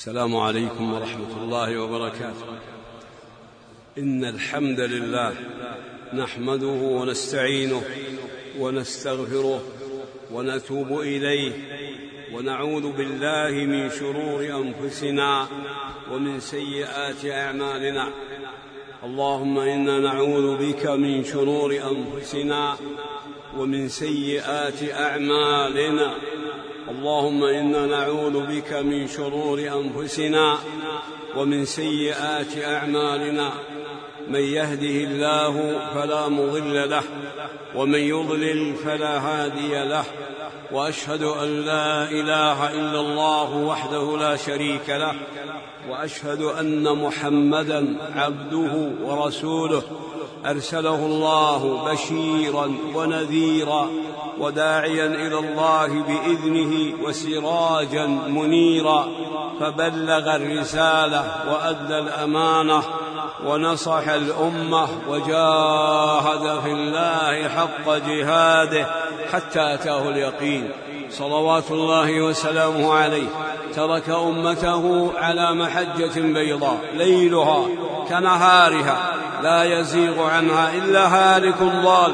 السلام عليكم ورحمة الله وبركاته. إن الحمد لله نحمده ونستعينه ونستغفره ونتوب إليه، ونعوذ بالله من شرور أنفسنا ومن سيئات أعمالنا. اللهم إنا نعوذ بك من شرور أنفسنا ومن سيئات أعمالنا. اللهم إنا نعوذ بك من شرور أنفسنا ومن سيئات أعمالنا. من يهده الله فلا مضل له، ومن يضلل فلا هادي له، وأشهد أن لا إله إلا الله وحده لا شريك له، وأشهد أن محمدًا عبده ورسوله أرسله الله بشيرا ونذيرا وداعيا إلى الله بإذنه وسراجا منيرا، فبلغ الرسالة وأدى الأمانة ونصح الأمة وجاهد في الله حق جهاده حتى أتاه اليقين، صلوات الله وسلامه عليه. ترك أمته على محجة بيضاء ليلها كنهارها لا يزيغ عنها إلا هالك ضال،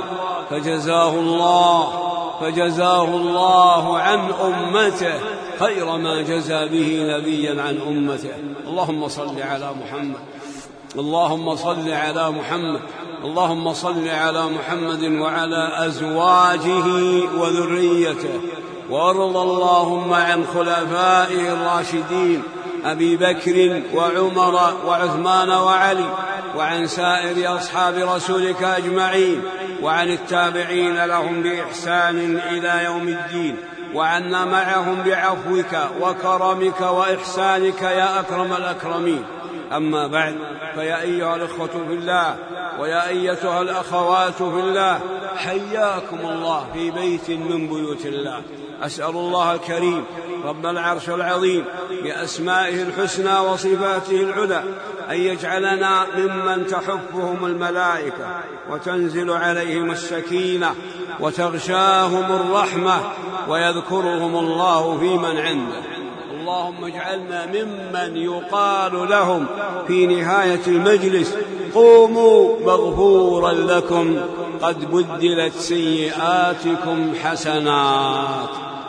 فجزاه الله عن أمته خير ما جزى به نبيا عن أمته. اللهم صل على محمد، اللهم صل على محمد، اللهم صل على محمد وعلى أزواجه وذريته، وارض اللهم عن خلفائه الراشدين أبي بكر وعمر وعثمان وعلي، وعن سائر أصحاب رسولك أجمعين، وعن التابعين لهم بإحسان إلى يوم الدين، وعنا معهم بعفوك وكرمك وإحسانك يا أكرم الأكرمين. أما بعد، فيا أيها الإخوة في الله ويا أيتها الأخوات في الله، حياكم الله في بيت من بيوت الله. أسأل الله الكريم رب العرش العظيم بأسمائه الحسنى وصفاته العلى أن يجعلنا ممن تحفهم الملائكة وتنزل عليهم السكينة وتغشاهم الرحمة ويذكرهم الله في من عنده. اللهم اجعلنا ممن يقال لهم في نهاية المجلس: قوموا مغفورا لكم قد بدلت سيئاتكم حسنات.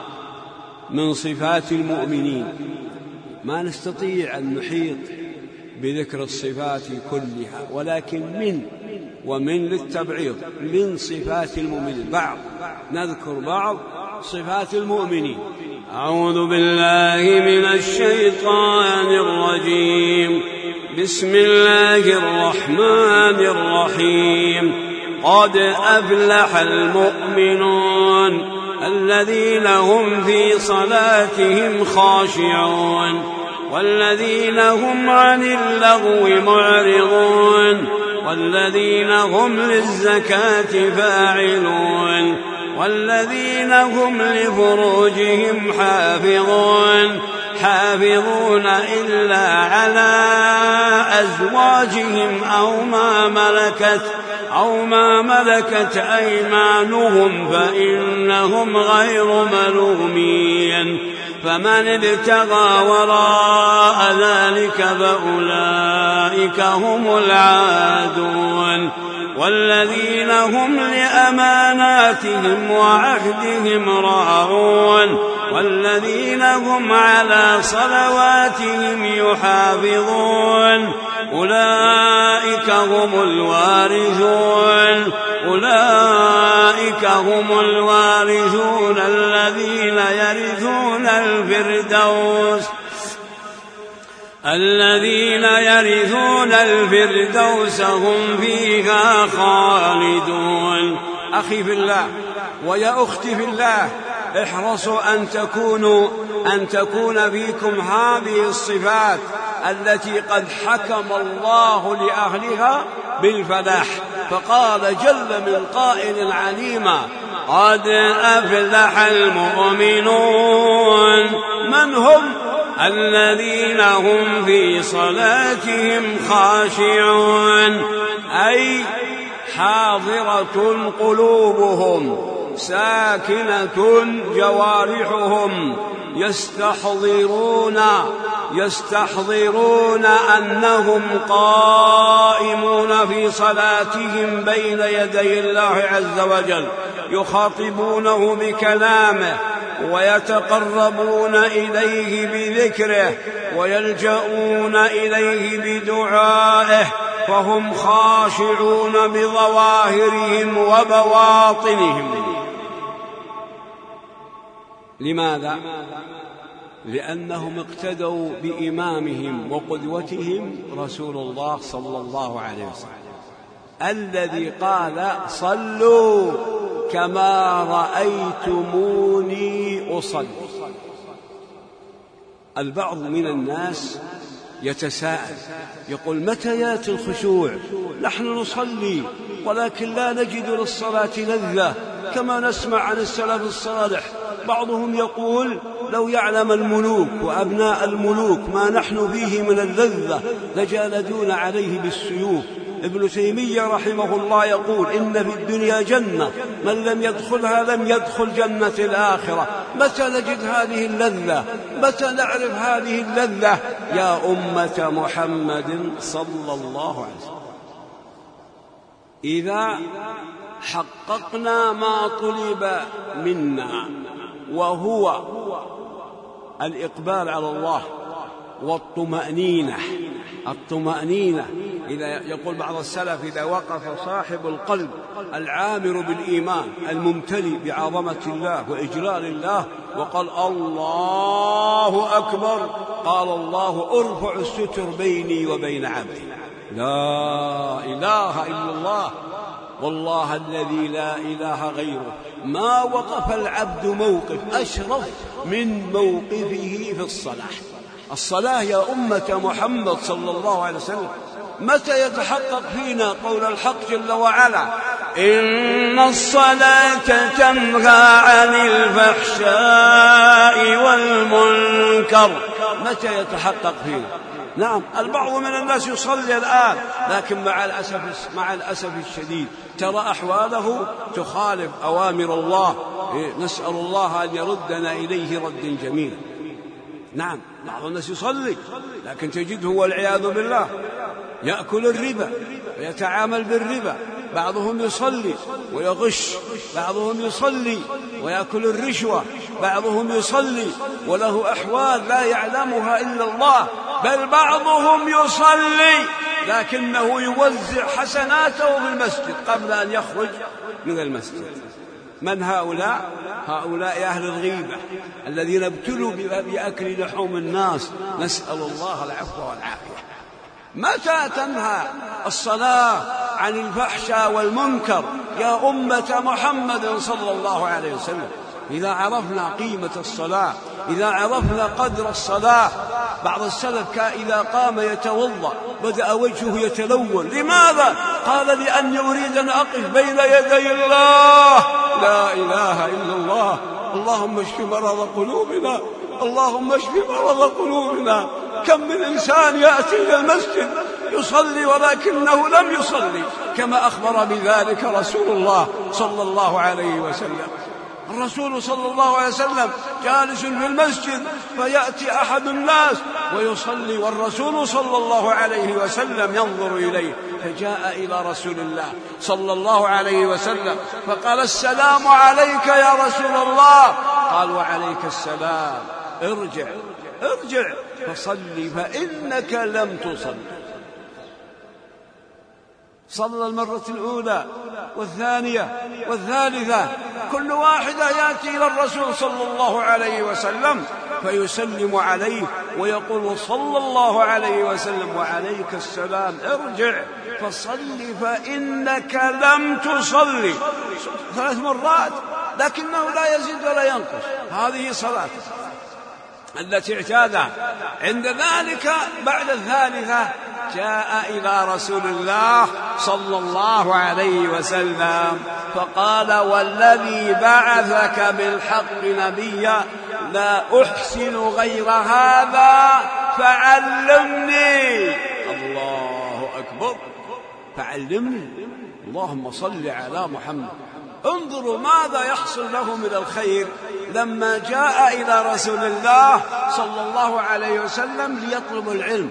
من صفات المؤمنين، ما نستطيع أن نحيط بذكر الصفات كلها، ولكن ومن للتبعيض من صفات المؤمنين نذكر بعض صفات المؤمنين. أعوذ بالله من الشيطان الرجيم. بسم الله الرحمن الرحيم. قد أفلح المؤمنون الذين هم في صلاتهم خاشعون والذين هم عن اللغو معرضون والذين هم للزكاة فاعلون والذين هم لفروجهم حافظون إلا على أزواجهم أو ما ملكت أيمانهم فإنهم غير ملومين. فمن ابتغى وراء ذلك فأولئك هم العادون. والذين هم لأماناتهم وعهدهم راعون والذين هم على صلواتهم يحافظون. أولئك هم الوارثون الذين يرثون الفردوس هم فيها خالدون. أخي في الله ويا أختي في الله، احرصوا أن تكون فيكم هذه الصفات التي قد حكم الله لأهلها بالفلاح. فقال جل من قائل عليما: قد أفلح المؤمنون. من هم؟ الذين هم في صلاتهم خاشعون، أي حاضرة قلوبهم ساكنة جوارحهم، يستحضرون أنهم قائمون في صلاتهم بين يدي الله عز وجل، يخاطبونه بكلامه ويتقربون إليه بذكره ويلجؤون إليه بدعائه، فهم خاشعون بظواهرهم وبواطنهم. لماذا؟ لأنهم اقتدوا بإمامهم وقدوتهم رسول الله صلى الله عليه وسلم الذي قال: صلوا كما رأيتموني أصلي. البعض من الناس يتساءل يقول: متى يأتي الخشوع؟ نحن نصلي ولكن لا نجد للصلاة لذة كما نسمع عن السلف الصالح. بعضهم يقول: لو يعلم الملوك وأبناء الملوك ما نحن فيه من اللذة لجالدون عليه بالسيوف. ابن تيمية رحمه الله يقول: إن في الدنيا جنة من لم يدخلها لم يدخل جنة الآخرة. متى نجد هذه اللذة؟ متى نعرف هذه اللذة يا أمة محمد صلى الله عليه وسلم؟ إذا حققنا ما طلب منا وهو الإقبال على الله والطمأنينة. الطمأنينة إذا يقول بعض السلف: إذا وقف صاحب القلب العامر بالإيمان الممتلئ بعظمة الله وإجلال الله وقال: الله أكبر، قال الله: ارفع الستر بيني وبين عبدي. لا إله إلا الله والله الذي لا إله غيره، ما وقف العبد موقف أشرف من موقفه في الصلاة. الصلاة يا أمة محمد صلى الله عليه وسلم متى يتحقق فينا قول الحق جل وعلا: إن الصلاة تنهى عن الفحشاء والمنكر؟ متى يتحقق فينا؟ نعم، البعض من الناس يصلي الآن لكن مع الأسف الشديد ترى أحواله تخالف أوامر الله. نسأل الله أن يردنا إليه ردا جميلا. نعم، بعض الناس يصلي لكن تجده والعياذ بالله يأكل الربا ويتعامل بالربا. بعضهم يصلي ويغش، بعضهم يصلي ويأكل الرشوة، بعضهم يصلي وله أحوال لا يعلمها إلا الله، بل بعضهم يصلي لكنه يوزع حسناته في المسجد قبل أن يخرج من المسجد. من هؤلاء؟ هؤلاء أهل الغيبة الذين ابتلوا بأكل لحوم الناس، نسأل الله العفو والعافية. متى تنهى الصلاة عن الفحشاء والمنكر يا أمة محمد صلى الله عليه وسلم؟ إذا عرفنا قيمة الصلاة، إذا عرفنا قدر الصلاة. بعض السلف إذا قام يتوضأ بدأ وجهه يتلون. لماذا؟ قال: لأني أريد أن أقف بين يدي الله. لا إله إلا الله. اللهم اشف مرض قلوبنا، اللهم اشف مرض قلوبنا. كم من إنسان يأتي إلى المسجد يصلي ولكنه لم يصلي كما أخبر بذلك رسول الله صلى الله عليه وسلم. الرسول صلى الله عليه وسلم جالس في المسجد فيأتي أحد الناس ويصلي والرسول صلى الله عليه وسلم ينظر إليه، فجاء إلى رسول الله صلى الله عليه وسلم فقال: السلام عليك يا رسول الله. قال: وعليك السلام. ارجع فصلي فإنك لم تصل. صلى المرة الأولى والثانية والثالثة، كل واحدة يأتي إلى الرسول صلى الله عليه وسلم فيسلم عليه ويقول صلى الله عليه وسلم: وعليك السلام. ارجع فصلي فإنك لم تصلي. 3 مرات لكنه لا يزيد ولا ينقص. هذه صلاة التي اعتادها. عند ذلك بعد الثالثة جاء إلى رسول الله صلى الله عليه وسلم فقال: والذي بعثك بالحق نبيا لا أحسن غير هذا فعلمني. الله أكبر، فعلمني. اللهم صل على محمد. انظروا ماذا يحصل له من الخير لما جاء إلى رسول الله صلى الله عليه وسلم ليطلب العلم،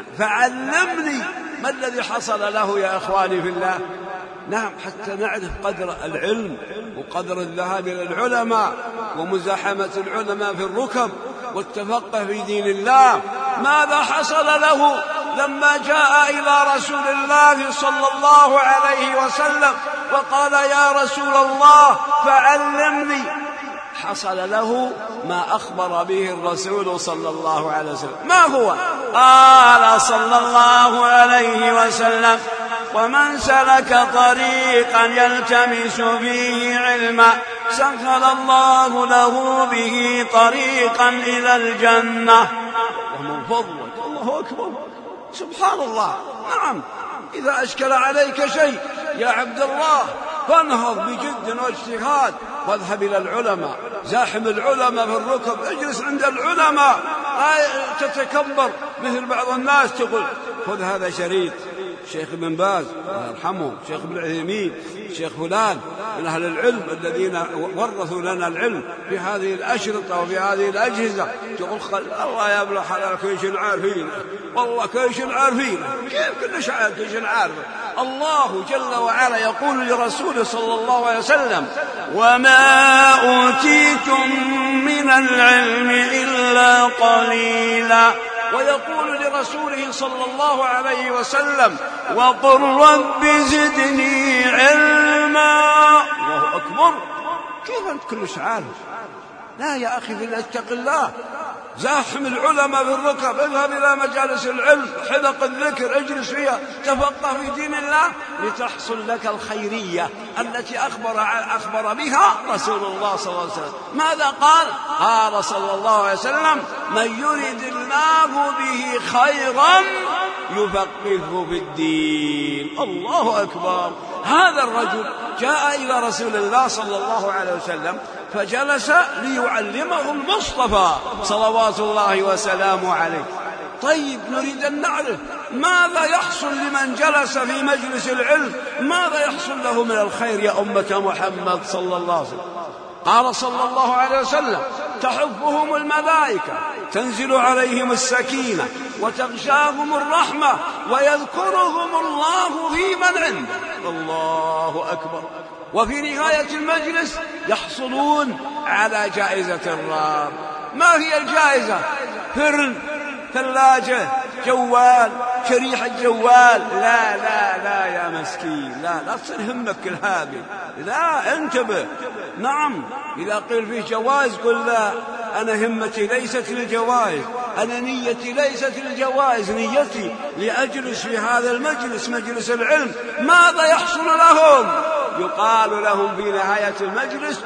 فعلمني ما الذي حصل له يا إخواني في الله. نعم، حتى نعرف قدر العلم وقدر الذهاب إلى العلماء ومزاحمة العلماء في الركب والتفقه في دين الله. ماذا حصل له لما جاء إلى رسول الله صلى الله عليه وسلم وقال يا رسول الله فعلمني؟ حصل له ما أخبر به الرسول صلى الله عليه وسلم. ما هو؟ قال صلى الله عليه وسلم: ومن سلك طريقا يلتمس فيه علما سهل الله له به طريقا إلى الجنة. ومن فضلك، الله أكبر، سبحان الله. نعم، إذا أشكل عليك شيء يا عبد الله فانهض بجد واجتهاد واذهب إلى العلماء، زاحم العلماء في الركب، اجلس عند العلماء، لا تتكبر مثل بعض الناس تقول خذ هذا شريط شيخ ابن باز الله يرحمه، شيخ ابن عثيمين، شيخ فلان من أهل العلم الذين ورثوا لنا العلم في هذه الأشرطة وفي هذه الأجهزة. تقول الله يا ابن حلال كيش عارفين، والله كيش عارفين. كيف كلش كيش عارف؟ الله جل وعلا يقول لرسوله صلى الله عليه وسلم: وما أوتيتم من العلم إلا قليلا. ويقول لرسوله صلى الله عليه وسلم: وقل رب زدني علما. الله أكبر، كيف أنت كلش عارف؟ لا يا أخي، اتق الله، زاحم العلماء في الركب، اذهب إلى مجالس العلم، حلق الذكر، اجلس فيها، تفقه في دين الله لتحصل لك الخيرية التي أخبر بها رسول الله صلى الله عليه وسلم. ماذا قال؟ قال صلى الله عليه وسلم: من يرد الله به خيرا يفقهه في الدين. الله أكبر. هذا الرجل جاء إلى رسول الله صلى الله عليه وسلم فجلس ليعلمه المصطفى صلوات الله وسلامه عليه. طيب، نريد أن نعرف ماذا يحصل لمن جلس في مجلس العلم، ماذا يحصل له من الخير يا أمة محمد صلى الله عليه وسلم. قال صلى الله عليه وسلم: تحفهم الملائكة، تنزل عليهم السكينة، وتغشاهم الرحمة، ويذكرهم الله في من عنده. الله أكبر. وفي نهاية المجلس يحصلون على جائزة الراب. ما هي الجائزة؟ فرن، ثلاجة، جوال، شريحة جوال. لا لا لا يا مسكين، لا تصير همك كل هذه، لا، انتبه. نعم، إذا قيل فيه جوائز قل لا، أنا همتي ليست للجوائز، أنا نيتي ليست للجوائز، نيتي لأجلس في هذا المجلس، مجلس العلم. ماذا يحصل لهم؟ يقال لهم في نهاية المجلس: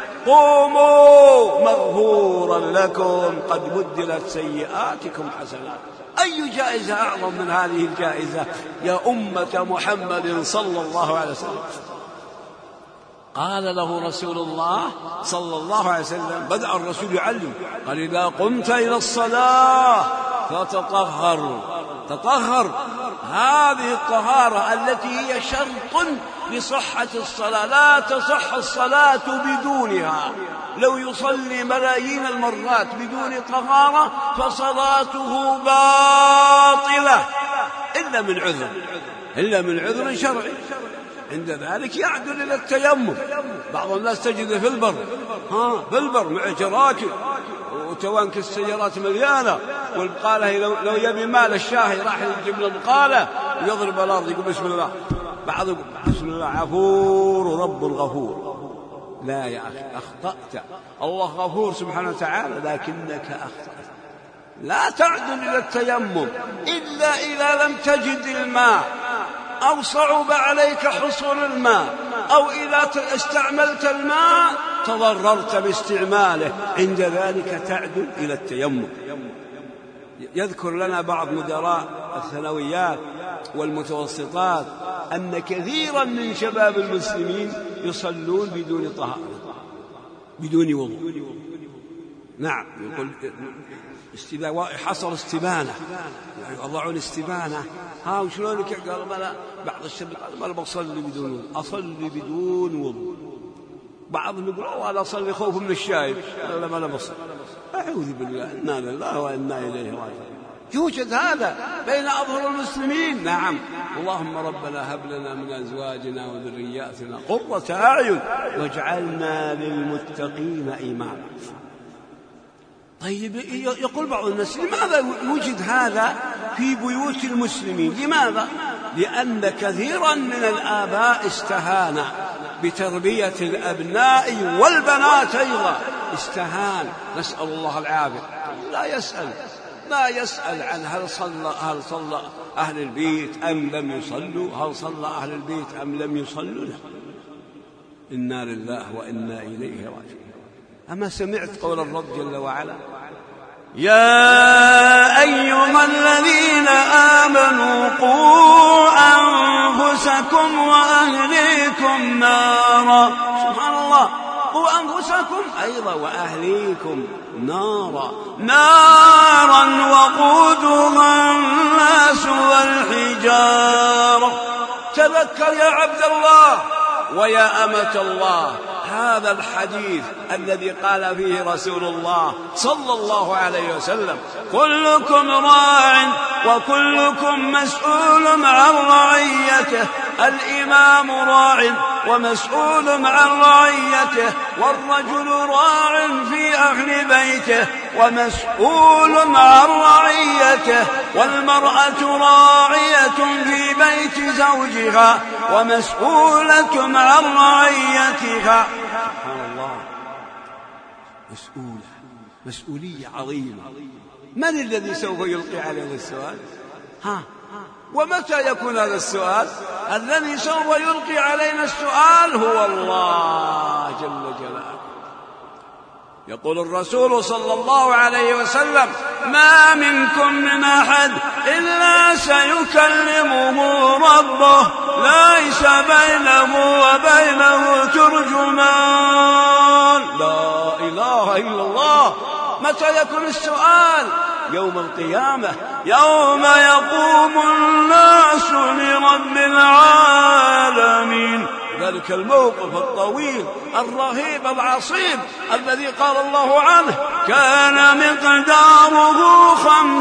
قوموا مغفورا لكم قد بدلت سيئاتكم حسنات. أي جائزة أعظم من هذه الجائزة يا أمة محمد صلى الله عليه وسلم؟ قال له رسول الله صلى الله عليه وسلم، بدأ الرسول يعلم، قال: إذا قمت إلى الصلاة فتطهر. تطهر، هذه الطهارة التي هي شرط لصحة الصلاة، لا تصح الصلاة بدونها. لو يصلي ملايين المرات بدون طهارة فصلاته باطلة إلا من عذر شرعي. عند ذلك يعدل إلى التيمم. بعض الناس تجد في البر مع جراكن وتوانك السيارات مليانة، والبقالة لو يبي مال الشاهي راح يجيب له بقالة ويضرب الأرض يقول بسم الله. بعض يقول بسم الله عفور رب غفور. لا يا أخي، أخطأت. الله غفور سبحانه وتعالى، لكنك أخطأت. لا تعدل إلى التيمم إلا إذا لم تجد الماء، أو صعب عليك حصول الماء، أو إذا استعملت الماء تضررت باستعماله، عند ذلك تعدل إلى التيمم. يذكر لنا بعض مدراء الثانويات والمتوسطات أن كثيرا من شباب المسلمين يصلون بدون طهارة، بدون وضوء. نعم، يقول حصل استبانة، يعني يضعون استبانة. وشلونك؟ قال: بعض الشباب قال: ما بصلي بدون وضوء، أصلي بدون وضوء. بعضهم يقول أنا أصلي خوف من الشايب، لا ما أنا بصلي. أعوذ بالله، إنا لله وإنا إليه راجعون. يوجد هذا بين أظهر المسلمين. نعم. اللهم ربنا هب لنا من أزواجنا وذرياتنا قرة أعين واجعلنا للمتقين إماما. طيب، يقول بعض الناس لماذا يوجد هذا في بيوت المسلمين؟ لماذا؟ لأن كثيرا من الآباء استهان بتربية الأبناء والبنات أيضا، استهان، نسأل الله العافية. لا يسأل عن هل صلى أهل البيت أم لم يصلوا، هل صلى أهل البيت أم لم يصلوا. لا، إنا لله وإنا إليه راجعون. أما سمعت قول الرب جل وعلا: يا أيها الذين آمنوا قوا أنفسكم وأهليكم نارا. سبحان الله، قوا أنفسكم أيضا وأهليكم نارا وقودها الناس والحجارة. تذكر يا عبد الله ويا أمة الله هذا الحديث الذي قال فيه رسول الله صلى الله عليه وسلم: كلكم راع وكلكم مسؤول عن رعيته. الإمام راع ومسؤول عن رعيته، والرجل راع في أهل بيته ومسؤول عن رعيته، والمرأة راعية في بيت زوجها ومسؤولة عن رعيتها. سبحان الله، مسؤولية عظيمة. من الذي سوف يلقي علينا السؤال؟ ومتى يكون هذا السؤال؟ الذي سوف يلقي علينا السؤال هو الله جل جلاله. يقول الرسول صلى الله عليه وسلم: ما منكم من أحد إلا سيكلمه ربه ليس بينه وبينه ترجمان. لا إله إلا الله. متى يكون السؤال؟ يوم القيامة، يوم يقوم الناس لرب العالمين. ذلك الموقف الطويل الرهيب العصيب الذي قال الله عنه: كان مقداره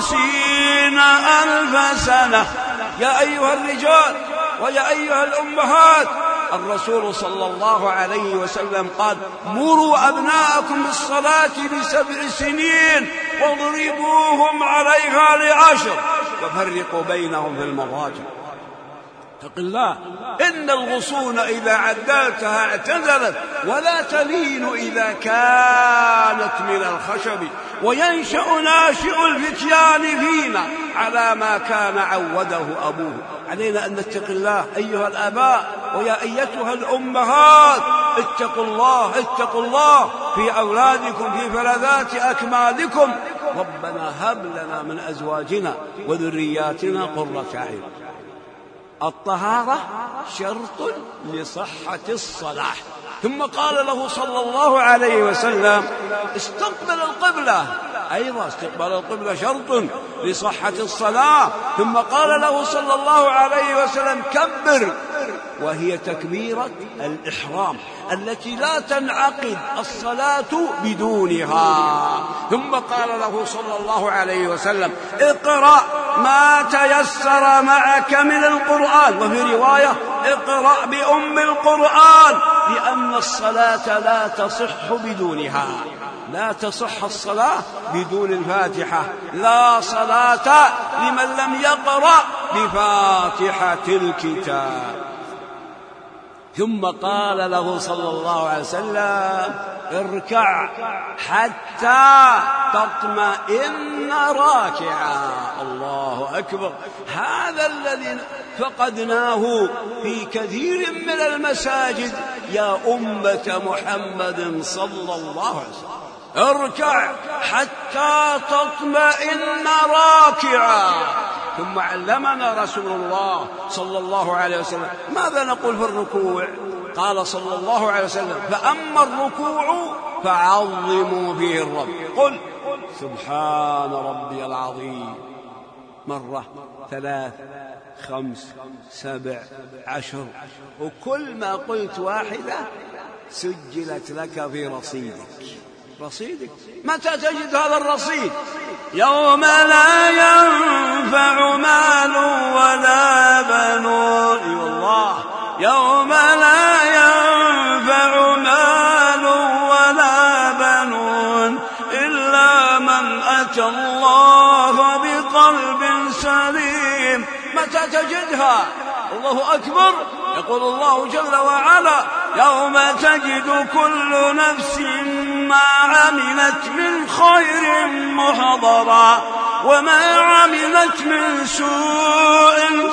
50,000 سنة. يا أيها الرجال ويا أيها الأمهات، الرسول صلى الله عليه وسلم قال: مروا أبناءكم بالصلاة ب7 سنين واضربوهم عليها ل10 وفرقوا بينهم في المضاجع. اتق الله، إن الغصون إذا عدلتها اعتزلت، ولا تلين إذا كانت من الخشب، وينشأ ناشئ الفتيان فينا على ما كان عوده أبوه. علينا أن نتق الله أيها الآباء ويا أيتها الأمهات. اتقوا الله في أولادكم، في فلذات أكمادكم. ربنا هب لنا من أزواجنا وذرياتنا قرة أعين. الطهارة شرط لصحة الصلاة. ثم قال له صلى الله عليه وسلم: استقبل القبلة. أيضا استقبال القبلة شرط لصحة الصلاة. ثم قال له صلى الله عليه وسلم: كبر، وهي تكبيرة الإحرام التي لا تنعقد الصلاة بدونها. ثم قال له صلى الله عليه وسلم: اقرأ ما تيسر معك من القرآن. وفي رواية: اقرأ بأم القرآن، لأن الصلاة لا تصح بدونها. لا تصح الصلاة بدون الفاتحة. لا صلاة لمن لم يقرأ بفاتحة الكتاب. ثم قال له صلى الله عليه وسلم: اركع حتى تطمئن راكعا. الله أكبر. هذا الذي فقدناه في كثير من المساجد يا أمة محمد صلى الله عليه وسلم. اركع حتى تطمئن راكعا. ثم علمنا رسول الله صلى الله عليه وسلم ماذا نقول في الركوع. قال صلى الله عليه وسلم: فأما الركوع فعظموا فيه الرب. قل سبحان ربي العظيم مرة، 3، 5، 7، 10. وكل ما قلت واحدة سجلت لك في رصيدك. متى تجد هذا الرصيد؟ يوم لا ينفع مال ولا بنون. اي والله، يوم لا ينفع مال ولا بنون إلا من أتى الله بقلب سليم. متى تجدها؟ الله أكبر. يقول الله جل وعلا: يوم تجد كل نفس ما عملت من خير محضرا وما عملت من سوء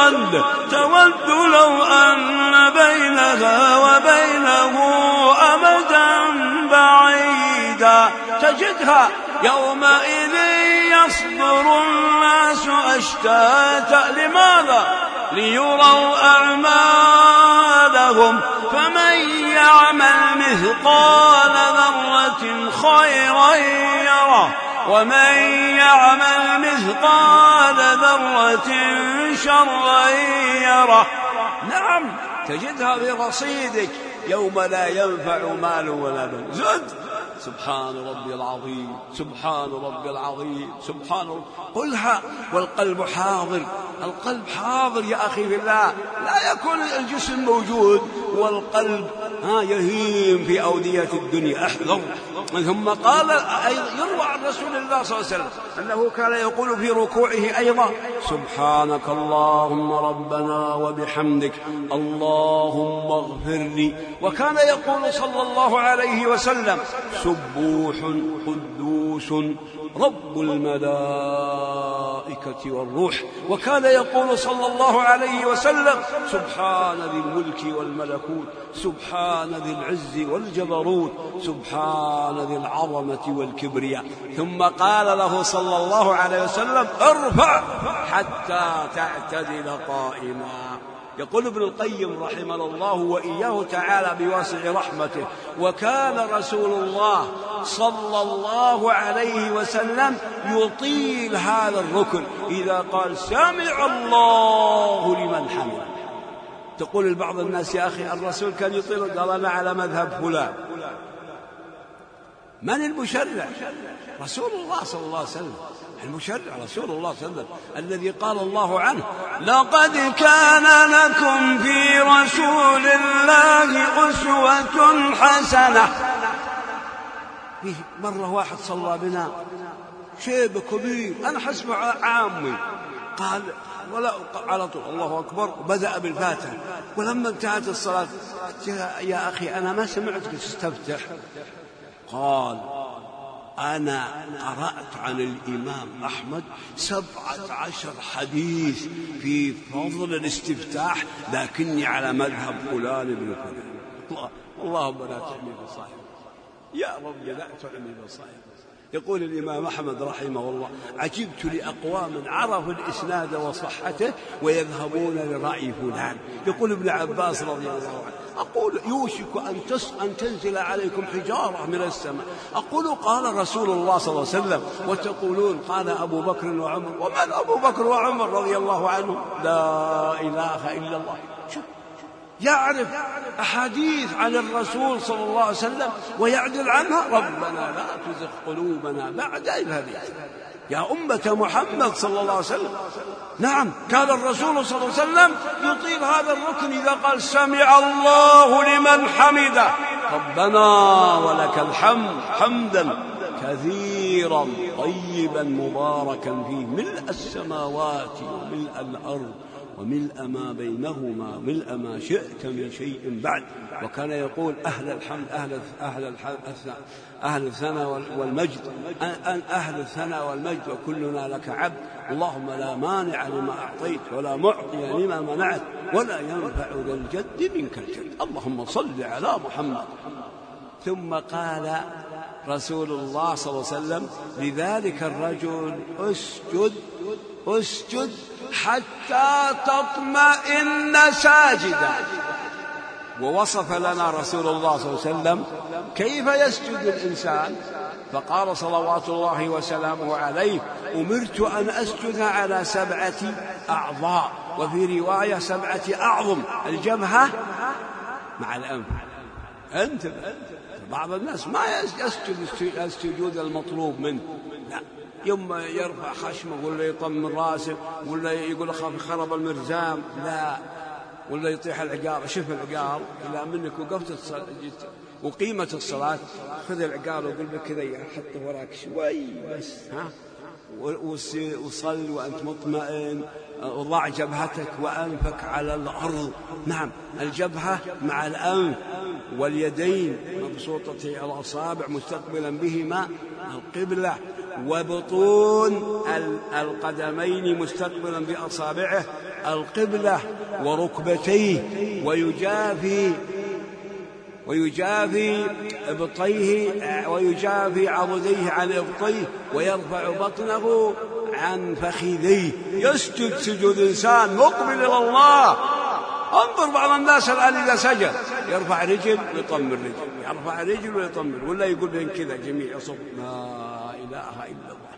تود لو أن بينها وبينه أمدا بعيدا. تجدها يومئذ يصدر الناس أشتاتا. لماذا؟ ليروا أعمالهم. فمن يعمل مثقال ذرة خيرا يره ومن يعمل مثقال ذرة شرا يره. نعم، تجدها في رصيدك. يوم لا ينفع مال ولا بنون. زد: سبحان ربي العظيم، سبحان ربي العظيم، سبحان ربي. قلها والقلب حاضر. القلب حاضر يا أخي في الله، لا يكون الجسم موجود والقلب يهيم في أودية الدنيا. احذر. ثم قال أيضا، يروى عن رسول الله صلى الله عليه وسلم أنه كان يقول في ركوعه أيضا: سبحانك اللهم ربنا وبحمدك اللهم اغفر لي. وكان يقول صلى الله عليه وسلم: سبوح قدوس رب الملائكة والروح. وكان يقول صلى الله عليه وسلم: سبحان ذي الملك والملكوت، سبحان ذي العز والجبروت، سبحان ذي العظمة والكبرياء. ثم قال له صلى الله عليه وسلم: ارفع حتى تعتدل قائما. يقول ابن القيم رحمه الله وإياه تعالى بواسع رحمته: وكان رسول الله صلى الله عليه وسلم يطيل هذا الركن إذا قال: سمع الله لمن حمده. تقول لبعض الناس: يا أخي الرسول كان يطيل. قال: أنا على مذهب فلان. من المشرع؟ رسول الله صلى الله عليه وسلم. المشرع رسول الله صلى الله عليه وسلم الذي قال الله عنه: لقد كان لكم في رسول الله أسوة حسنة. مرة واحد صلى بنا شيب كبير، أنا حسب عامي، قال ولا على طول الله أكبر وبدأ بالفاتحة. ولما انتهت الصلاة: يا أخي أنا ما سمعتك تستفتح. قال: أنا قرأت عن الإمام أحمد 17 حديث في فضل الاستفتاح، لكني على مذهب فلان بن فلان. اللهم لا تعمي بصاحب، يا رب لا تعمي بصاحب. يقول الإمام أحمد رحمه الله: عجبت لأقوام عرفوا الإسناد وصحته ويذهبون لرأي فلان. يقول ابن عباس رضي الله عنه: أقول يوشك أن تنزل عليكم حجارة من السماء. أقول قال رسول الله صلى الله عليه وسلم وتقولون قال أبو بكر وعمر. ومن أبو بكر وعمر رضي الله عنهم؟ لا إله إلا الله. شوف، يعرف أحاديث عن الرسول صلى الله عليه وسلم ويعدل عنها. ربنا لا تزغ قلوبنا بعد إذ هديتنا. يا أمة محمد صلى الله عليه وسلم، نعم، كان الرسول صلى الله عليه وسلم يطيل هذا الركن إذا قال: سمع الله لمن حمده ربنا ولك الحمد حمدا كثيرا طيبا مباركا فيه ملء السماوات وملء الأرض وملء ما بينهما ملء ما شئت من شيء بعد. وكان يقول: أهل الحمد أهل الثناء والمجد، أهل الثناء والمجد وكلنا لك عبد، اللهم لا مانع لما أعطيت ولا معطي لما منعت ولا ينفع ذا الجد منك الجد. اللهم صل على محمد. ثم قال رسول الله صلى الله عليه وسلم لذلك الرجل: اسجد حتى تطمئن ساجدا. ووصف لنا رسول الله صلى الله عليه وسلم كيف يسجد الإنسان، فقال صلوات الله وسلامه عليه: أمرت أن أسجد على 7 أعضاء، وفي رواية 7 أعظم: الجبهة مع الأنف، انت بعض الناس ما يسجد السجود المطلوب منه، لا، يوم يرفع خشمه ولا يطمن راسه ولا يقول أخاف خرب المرزام، لا، ولا يطيح العقال. شوف العقال إذا منك وقفت وقيمة الصلاة، خذ العقال وقل له كذا حطه وراك شوي بس، وصل وأنت مطمئن، وضع جبهتك وأنفك على الأرض. نعم، الجبهة مع الأنف، واليدين مبسوطتي الأصابع مستقبلا بهما القبلة، وبطون القدمين مستقبلا بأصابعه القبلة، وركبتيه، ويجافي إبطيه ويجافي عضديه عن إبطيه، ويرفع بطنه عن فخذيه. يسجد سجود إنسان مقبل إلى الله. انظر بعض الناس الآن إذا سجد يرفع رجل ويطمن رجل، يرفع رجل ويطمن، ولا يقول بين كذا جميع صف لا إله إلا الله.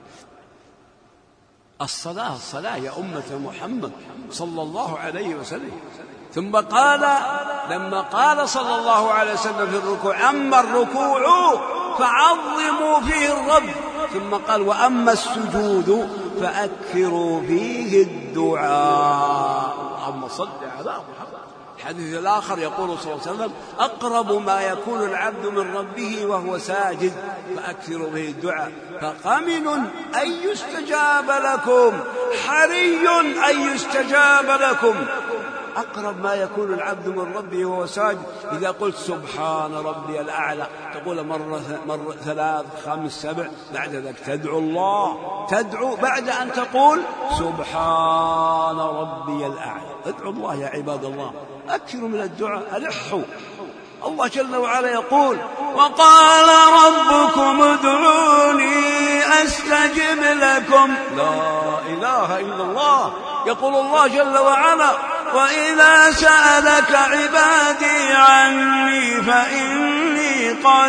الصلاة يا أمة محمد صلى الله عليه وسلم. ثم قال لما قال صلى الله عليه وسلم في الركوع: أما الركوع فعظموا فيه الرب. ثم قال: وأما السجود فأكثروا فيه الدعاء. اللهم صل على محمد. الحديث الآخر يقول صلى الله عليه وسلم: أقرب ما يكون العبد من ربه وهو ساجد فأكثروا به الدعاء، فقمن أن يستجاب لكم، حري أن يستجاب لكم. أقرب ما يكون العبد من ربه وهو ساجد. إذا قلت سبحان ربي الأعلى تقول مرة 3 5 7، بعد ذلك تدعو الله، تدعو بعد أن تقول سبحان ربي الأعلى. ادعوا الله يا عباد الله، أكثروا من الدعاء، ألحوا. الله جل وعلا يقول: وقال ربكم ادعوني أستجب لكم. لا إله إلا الله. يقول الله جل وعلا: وإذا سألك عبادي عني فإني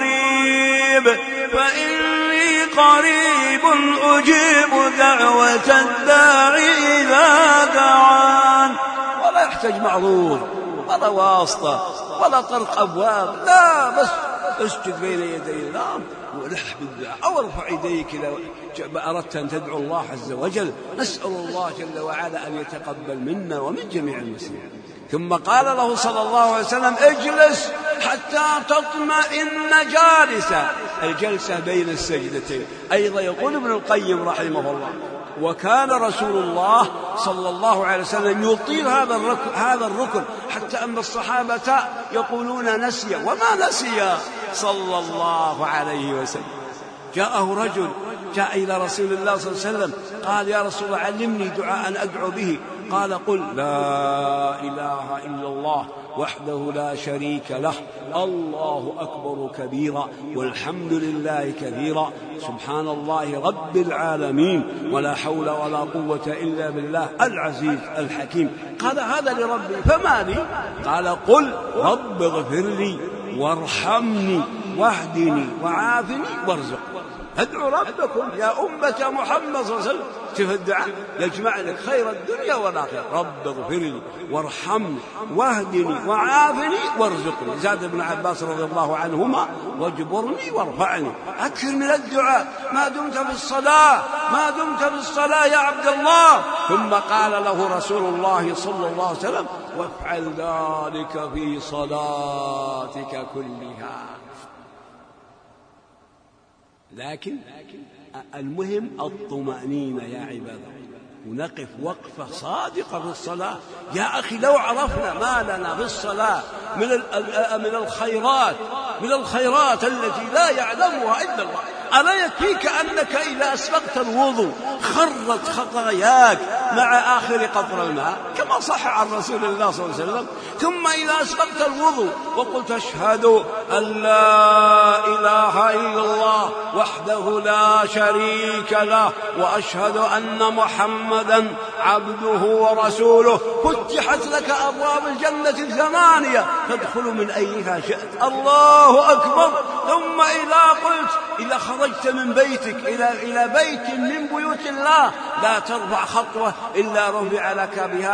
قريب أجيب دعوة الداعي إذا دعان. ولا يحتاج معروض ولا واسطة ولا طرق أبواب، لا، بس اسجد بين يدي الله ولح بالدعاء، أو ارفع يديك إذا أردت أن تدعو الله عز وجل. نسأل الله جل وعلا أن يتقبل منا ومن جميع المسلمين. ثم قال له صلى الله عليه وسلم: اجلس حتى تطمئن جالسا. الجلسة بين السجدتين. أيضا يقول ابن القيم رحمه الله: وكان رسول الله صلى الله عليه وسلم يطيل هذا الركن، حتى أن الصحابة يقولون نسي، وما نسي صلى الله عليه وسلم. جاءه رجل جاء إلى رسول الله صلى الله عليه وسلم قال: يا رسول الله علمني دعاء أدعو به. قال: قل لا إله إلا الله وحده لا شريك له، الله أكبر كبيرا، والحمد لله كثيرا، سبحان الله رب العالمين، ولا حول ولا قوة إلا بالله العزيز الحكيم. قال: هذا لربي، فما لي؟ قال: قل رب اغفر لي وارحمني واهدني وعافني وارزقني. ادعوا ربكم يا أمة محمد صلى الله عليه وسلم. شوف الدعاء يجمع لك خير الدنيا والآخرة. رب اغفر لي وارحمني واهدني وعافني وارزقني. زاد ابن عباس رضي الله عنهما: واجبرني وارفعني. أكثر من الدعاء ما دمت في الصلاة، ما دمت في الصلاة يا عبد الله. ثم قال له رسول الله صلى الله عليه وسلم: وافعل ذلك في صلاتك كلها. لكن المهم الطمأنينة يا عباد الله، ونقف وقفة صادقة في الصلاة. يا أخي لو عرفنا ما لنا في الصلاة من الخيرات التي لا يعلمها إلا الله. ألا يكفيك أنك إذا أسبقت الوضوء خرت خطاياك مع آخر قطر الماء كما صح عن رسول الله صلى الله عليه وسلم؟ ثم إذا أسبقت الوضوء وقلت: أشهد أن لا إله إلا الله وحده لا شريك له وأشهد أن محمدا عبده ورسوله، فتحت لك أبواب الجنة 8 تدخل من أيها شئت. الله أكبر. ثم إذا خرجت من بيتك إلى بيت من بيوت الله لا ترفع خطوة إلا رفع لك بها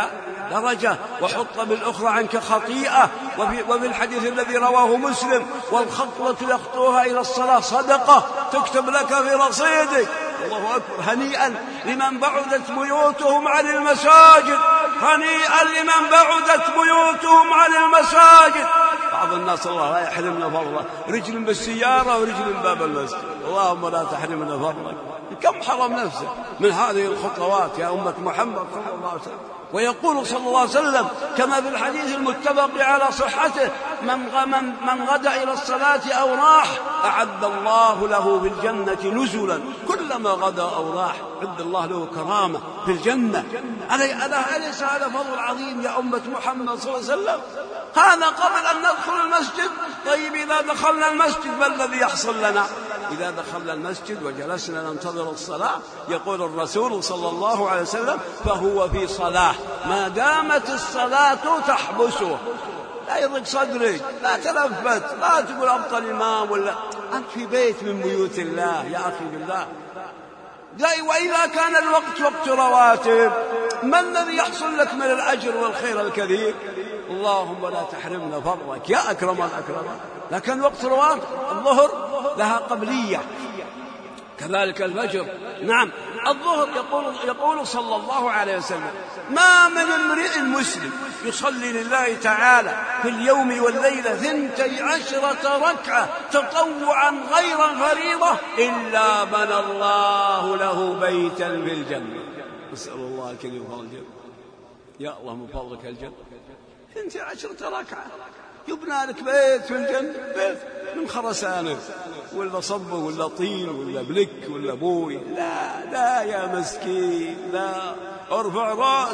درجة، وحط بالأخرى عنك خطيئة. وفي الحديث الذي رواه مسلم: والخطوة يخطوها إلى الصلاة صدقة تكتب لك في رصيدك. الله أكبر. هنيئا لمن بعدت بيوتهم عن المساجد، هنيئا لمن بعدت بيوتهم عن المساجد. بعض الناس الله لا يحرمنا فضله، رجل بالسيارة ورجل باب المسجد. اللهم لا تحرمنا فضلك. كم حرم نفسه من هذه الخطوات يا أمة محمد صلى الله عليه وسلم. ويقول صلى الله عليه وسلم كما في الحديث المتفق على صحته: من غدا إلى الصلاة أو راح أعد الله له في الجنة نزلا. كلما غدا أو راح أعد الله له كرامة في الجنة. أليس هذا فضل عظيم يا أمة محمد صلى الله عليه وسلم؟ هذا قبل أن ندخل المسجد. طيب إذا دخلنا المسجد ما الذي يحصل لنا؟ إذا دخلنا المسجد وجلسنا ننتظر الصلاة، يقول الرسول صلى الله عليه وسلم: فهو في صلاة ما دامت الصلاة تحبسه. لا يضيق صدرك، لا تلفت، لا تقول أبطل إمام، ولا أنت في بيت من بيوت الله يا أخي بالله. وإذا كان الوقت وقت رواتب، ما الذي يحصل لك من الأجر والخير الكثير؟ اللهم لا تحرمنا فضلك يا أكرم الأكرمين. لكن وقت رواتب الظهر لها قبلية، كذلك الفجر. نعم الظهر يقول صلى الله عليه وسلم: ما من امرئ مسلم يصلي لله تعالى في اليوم والليلة 12 ركعة تطوعا غير فريضة إلا بنى الله له بيتا في الجنة. نسأل الله الكريم فضل الجنة. يا الله من فضلك الجنة. 12 ركعة يبنى لك بيت في الجنة، بيت من خرسانه ولا صبه ولا طين ولا بلك ولا بوي. لا يا مسكين، لا. ارفع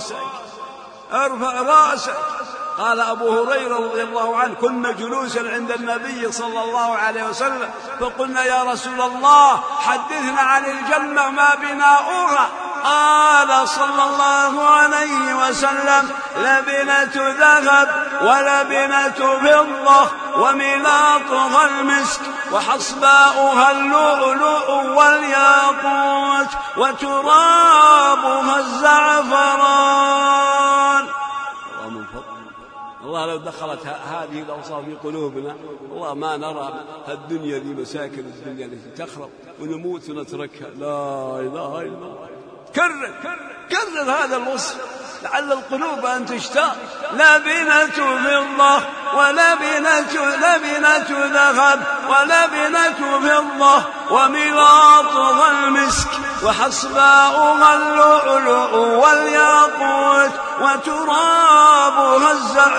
رأسك. قال أبو هريرة رضي الله عنه: كنا جلوسا عند النبي صلى الله عليه وسلم فقلنا: يا رسول الله حدثنا عن الجنة ما بناؤها. قال صلى الله عليه وسلم: لبنة ذهب ولبنة فضة وملاطها المسك وحصباؤها اللؤلؤ والياقوت وترابها الزعفران. الله لو دخلت هذه الأوصاف في قلوبنا والله ما نرى الدنيا ذي مساكن الدنيا التي تخرب ونموت ونتركها. لا إله إلا الله. كرر هذا الوصف لعل القلوب أن تشتاق. لبنة فضة ولبنة ذهب ولبنة فضة وملاطها المسك وحصباؤها اللؤلؤ والياقوت وترابها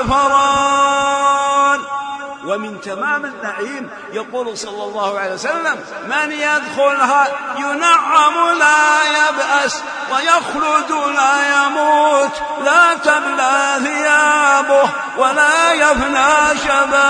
الزعفران. ومن تمام النعيم يقول صلى الله عليه وسلم: من يدخلها ينعم لا يبأس ويخلد لا يموت، لا تبلى ثيابه ولا يفنى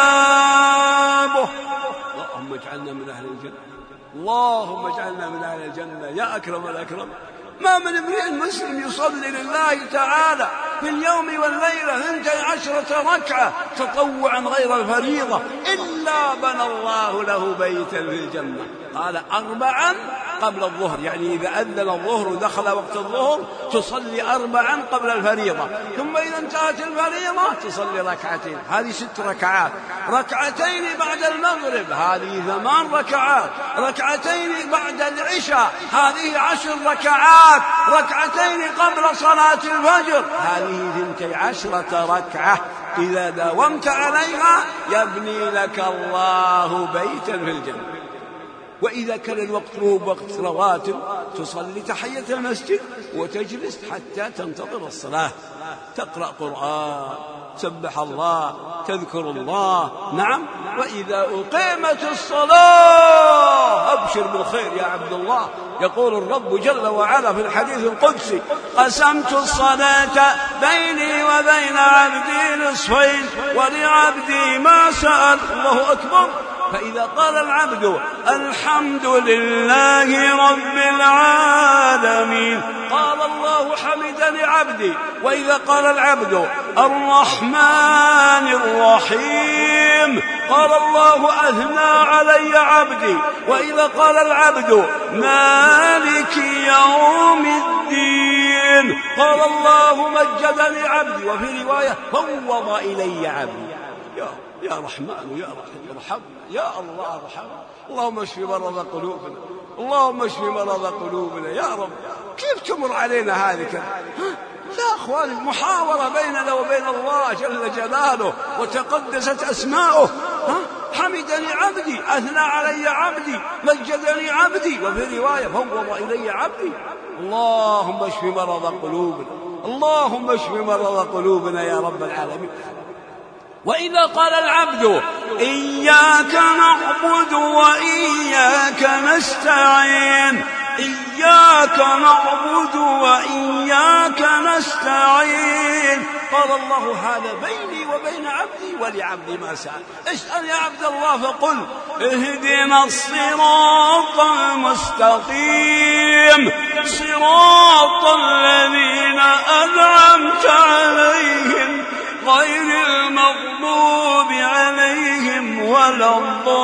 شبابه. اللهم اجعلنا من أهل الجنة، اللهم اجعلنا من أهل الجنة يا أكرم الأكرم. ما من امرئ مسلم يصلي لله تعالى في اليوم والليلة 12 ركعة تطوعا غير الفريضة إلا بنى الله له بيتا في الجنة. قال 4 قبل الظهر، يعني إذا أذن الظهر ودخل وقت الظهر تصلي 4 قبل الفريضة، ثم إذا انتهت الفريضة تصلي 2 هذه 6 ركعات. 2 بعد المغرب هذه 8 ركعات. 2 بعد العشاء هذه 10 ركعات. 2 قبل صلاة الفجر هذه 12 ركعة. إذا داومت عليها يبني لك الله بيتا في الجنة. وإذا كان الوقت هو وقت رواتب تصلي تحية المسجد وتجلس حتى تنتظر الصلاة، تقرأ قرآن، تسبح الله، تذكر الله. نعم. وإذا أقيمت الصلاة أبشر بالخير يا عبد الله. يقول الرب جل وعلا في الحديث القدسي: قسمت الصلاة بيني وبين عبدي نصفين ولعبدي ما سأل. الله أكبر. فإذا قال العبد الحمد لله رب العالمين قال الله حمدني عبدي. وإذا قال العبد الرحمن الرحيم قال الله أثنى علي عبدي. وإذا قال العبد مالك يوم الدين قال الله مجدني عبدي، وفي رواية فوض إلي عبدي. يا رحمن يا رحيم ارحمنا، يا الله ارحمنا. اللهم اشف مرض قلوبنا، اللهم اشف مرض قلوبنا يا رب. كيف تمر علينا هذه كده؟ لا أخواني، محاورة بيننا وبين الله جل جلاله وتقدست أسماؤه. حمدني عبدي، أثنى علي عبدي، مجدني عبدي، وفي رواية فوض إلي عبدي. اللهم اشف مرض قلوبنا، اللهم اشف مرض قلوبنا يا رب العالمين. وإذا قال العبد إياك نعبد وإياك نستعين، إياك نعبد وإياك نستعين، قال الله هذا بيني وبين عبدي ولعبدي ما سأل. اسأل يا عبد الله فقل اهدنا الصراط المستقيم صراط الذين أنعمت عليهم غير المغضوب عليهم ولا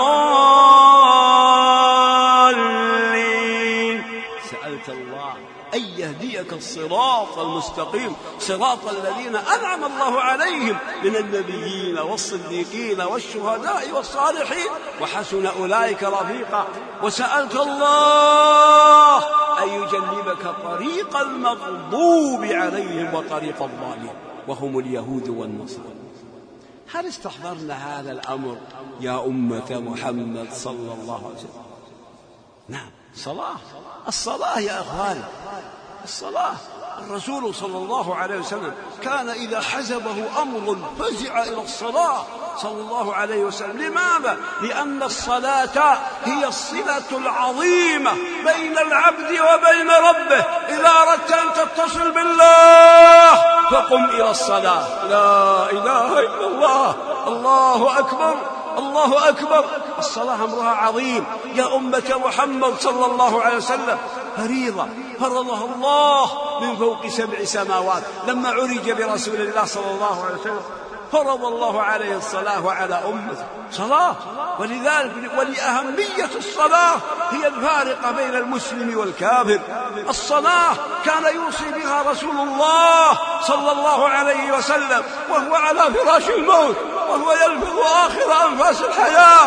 الضالين. سألت الله أن يهديك الصراط المستقيم، صراط الذين أنعم الله عليهم من النبيين والصديقين والشهداء والصالحين وحسن أولئك رفيقا. وسألت الله أن يجنبك طريق المغضوب عليهم وطريق الضالين وهم اليهود والنصارى. هل استحضرنا هذا الأمر يا أمة محمد صلى الله عليه وسلم؟ نعم، الصلاة يا أخواني، الصلاة. الرسول صلى الله عليه وسلم كان إذا حزبه أمر فزع إلى الصلاة صلى الله عليه وسلم. لماذا؟ لأن الصلاة هي الصلة العظيمة بين العبد وبين ربه. إذا أردت أن تتصل بالله فقم إلى الصلاة. لا إله إلا الله، الله أكبر، الله أكبر. الصلاة أمرها عظيم يا أمة محمد صلى الله عليه وسلم، فريضة فرضها الله من فوق 7 سماوات. لما عرج برسول الله صلى الله عليه وسلم فرض الله عليه الصلاة وعلى أمته صلاة. ولذلك ولأهمية الصلاة هي الفارقة بين المسلم والكافر. الصلاة كان يوصي بها رسول الله صلى الله عليه وسلم وهو على فراش الموت وهو يلفظ آخر أنفاس الحياة: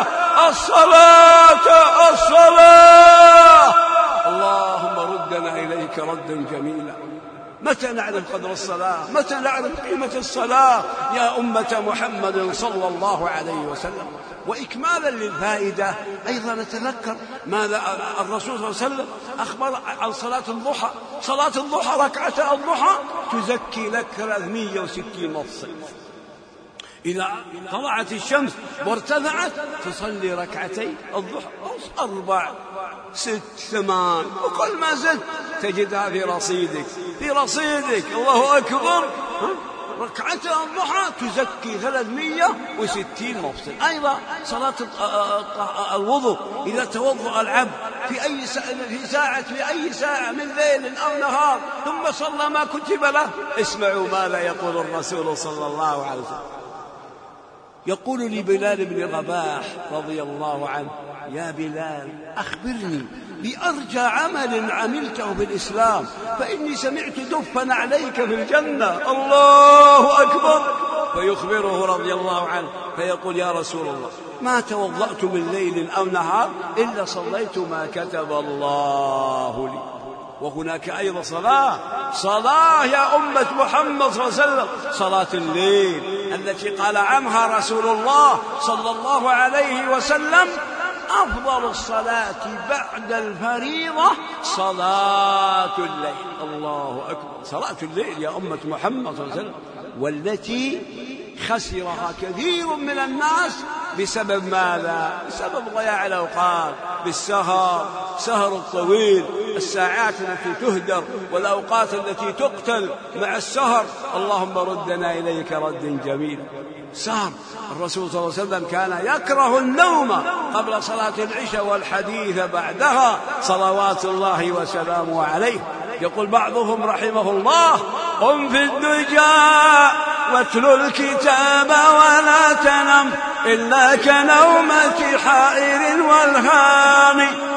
الصلاة الصلاة. اللهم ردنا إليك ردا جميلا. متى نعلم قدر الصلاة؟ متى نعلم قيمة الصلاة يا أمة محمد صلى الله عليه وسلم؟ وإكمالا للفائدة أيضا نتذكر ماذا الرسول صلى الله عليه وسلم أخبر عن صلاة الضحى. صلاة الضحى، ركعتا الضحى تزكي لك 360 مفصل. إذا طلعت الشمس وارتفعت تصلي ركعتي الضحى 4 6 8، وكل ما زدت تجدها في رصيدك في رصيدك. الله أكبر. ركعتي الضحى تزكي 360 مفصل. أيضا صلاة الوضوء، إذا توضأ العبد في أي ساعة من ليل أو نهار ثم صلى ما كتب له، اسمعوا ماذا يقول الرسول صلى الله عليه وسلم. يقول لبلال بن رباح رضي الله عنه: يا بلال أخبرني بأرجى عمل عملته في الإسلام، فإني سمعت دفا عليك في الجنة. الله أكبر. فيخبره رضي الله عنه فيقول: يا رسول الله، ما توضأت من ليل أو نهار إلا صليت ما كتب الله لي. وهناك أيضا صلاة يا أمة محمد صلى الله عليه وسلم، صلاة الليل التي قال عنها رسول الله صلى الله عليه وسلم: أفضل الصلاة بعد الفريضة صلاة الليل. الله أكبر. صلاة الليل يا أمة محمد صلى الله عليه وسلم، والتي خسرها كثير من الناس بسبب ماذا؟ بسبب ضياع الأوقات، بالسهر الطويل، الساعات التي تهدر والأوقات التي تقتل مع السهر. اللهم ردنا إليك ردا جميلا. سهر. الرسول صلى الله عليه وسلم كان يكره النوم قبل صلاة العشاء والحديث بعدها صلوات الله وسلامه عليه. يقول بعضهم رحمه الله: قم في الدجى واتل الكتاب ولا تنم إلا كنومة حائر والهاني،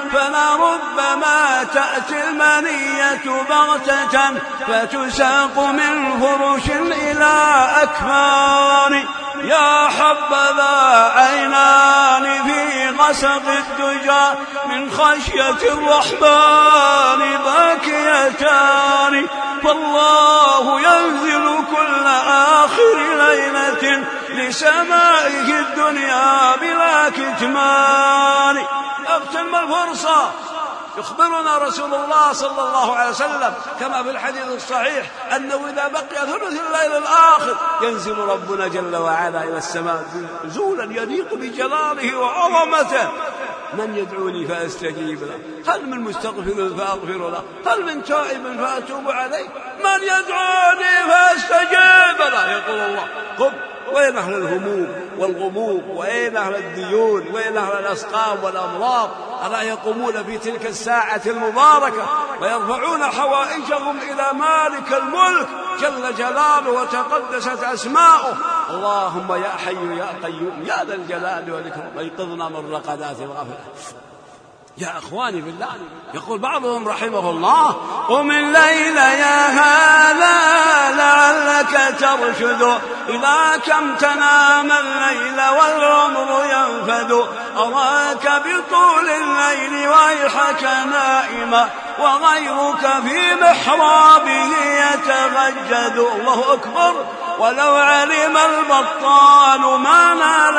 فلربما تأتي المنية بغتة فتساق من فرش إلى أكفان. يا حبذا عينان في غسق الدجى من خشية الرحمن باكيتان. فالله ينزل كل آخر ليلة لسمائه الدنيا بلا كتمان. اغتنم الفرصة. يخبرنا رسول الله صلى الله عليه وسلم كما في الحديث الصحيح أنه إذا بقي ثلث الليل الآخر ينزل ربنا جل وعلا إلى السماء نزولا يليق بجلاله وعظمته. من يدعوني فأستجيب له، هل من مستغفر فأغفر له، هل من تائب فأتوب عليه، من يدعوني فأستجيب له. يقول الله قم وين أهل الهموم والغموم، وين أهل الديون، وين أهل الأسقام والأمراض، ألا يقومون في تلك الساعة المباركة ويرفعون حوائجهم إلى مالك الملك جل جلاله وتقدست أسماؤه. اللهم يا حي يا قيوم يا ذا الجلال والإكرام ايقظنا من رقدات الغفلة. يا أخواني بالله، يقول بعضهم رحمه الله قم الليل يا هذا لعلك ترشد، إلى كم تنام الليل والعمر ينفد، أراك بطول الليل ويحك نائما وغيرك في محرابه يتمجد. الله أكبر. ولو علم البطال ما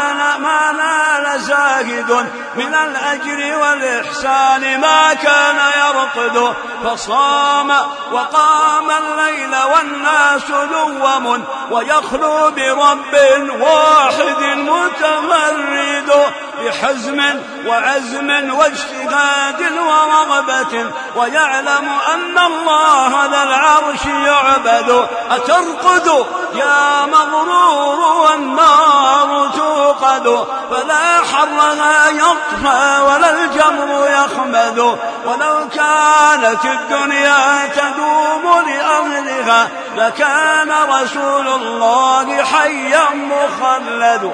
نال زاهد من الأجر والإحسان ما كان يرقد، فصام وقام الليل والناس لوم ويخلو برب واحد متفرد، بحزم وعزم واجتهاد ورغبة، ويعلم أن الله ذا العرش يعبد. أترقد يا مغرور والنار توقد، فلا حرها يطفى ولا الجمر يخمد، ولو كانت الدنيا تدوم لأهلها لكان رسول الله حيا مخلد.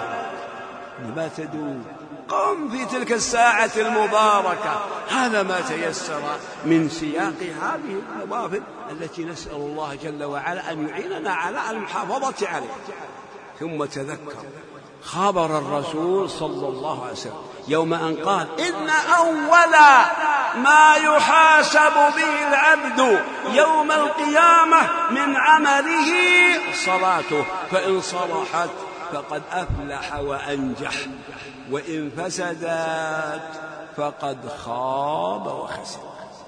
ما تدوم. قم في تلك الساعة المباركة. هذا ما تيسر من سياق هذه النوافل التي نسأل الله جل وعلا أن يعيننا على المحافظة عليها. ثم تذكر خبر الرسول صلى الله عليه وسلم يوم أن قال إن أول ما يحاسب به العبد يوم القيامة من عمله صلاته، فإن صلحت فقد أفلح وأنجح، وإن فسدت فقد خاب وخسر.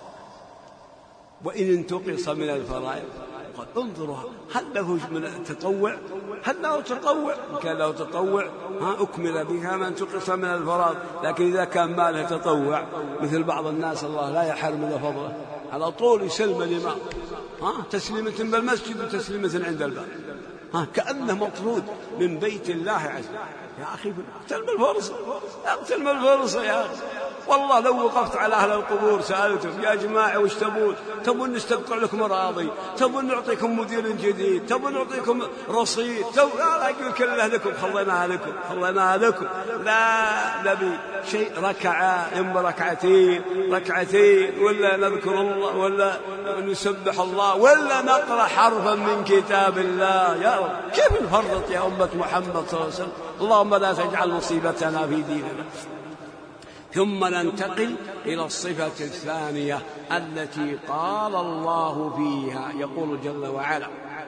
وإن انتقص من الفرائض قد انظروا هل له من التطوع، هل له تطوع، كان له تطوع أكمل بها من انتقص من الفرائض. لكن إذا كان ما له تطوع مثل بعض الناس الله لا يحرم فضله على طول يسلم الإمام تسليمة بالمسجد وتسليمة عند الباب كأنه مطرود من بيت الله عز وجل. يا أخي اغتنم الفرصة، اغتنم الفرصة يا أخي. والله لو وقفت على أهل القبور سألتهم يا جماعة وش تبون نستقطع لكم أراضي، تبون نعطيكم مدير جديد، تبون نعطيكم رصيد، لا أقول كله لكم خليناها لكم. لا نبي شيء ركعة إما ركعتين ولا نذكر الله ولا نسبح الله ولا نقرأ حرفا من كتاب الله. يا رب كيف نفرط يا أمة محمد صلى الله عليه وسلم. اللهم لا تجعل مصيبتنا في ديننا. ثم ننتقل إلى الصفة الثانية التي قال الله فيها. يقول جل وعلا،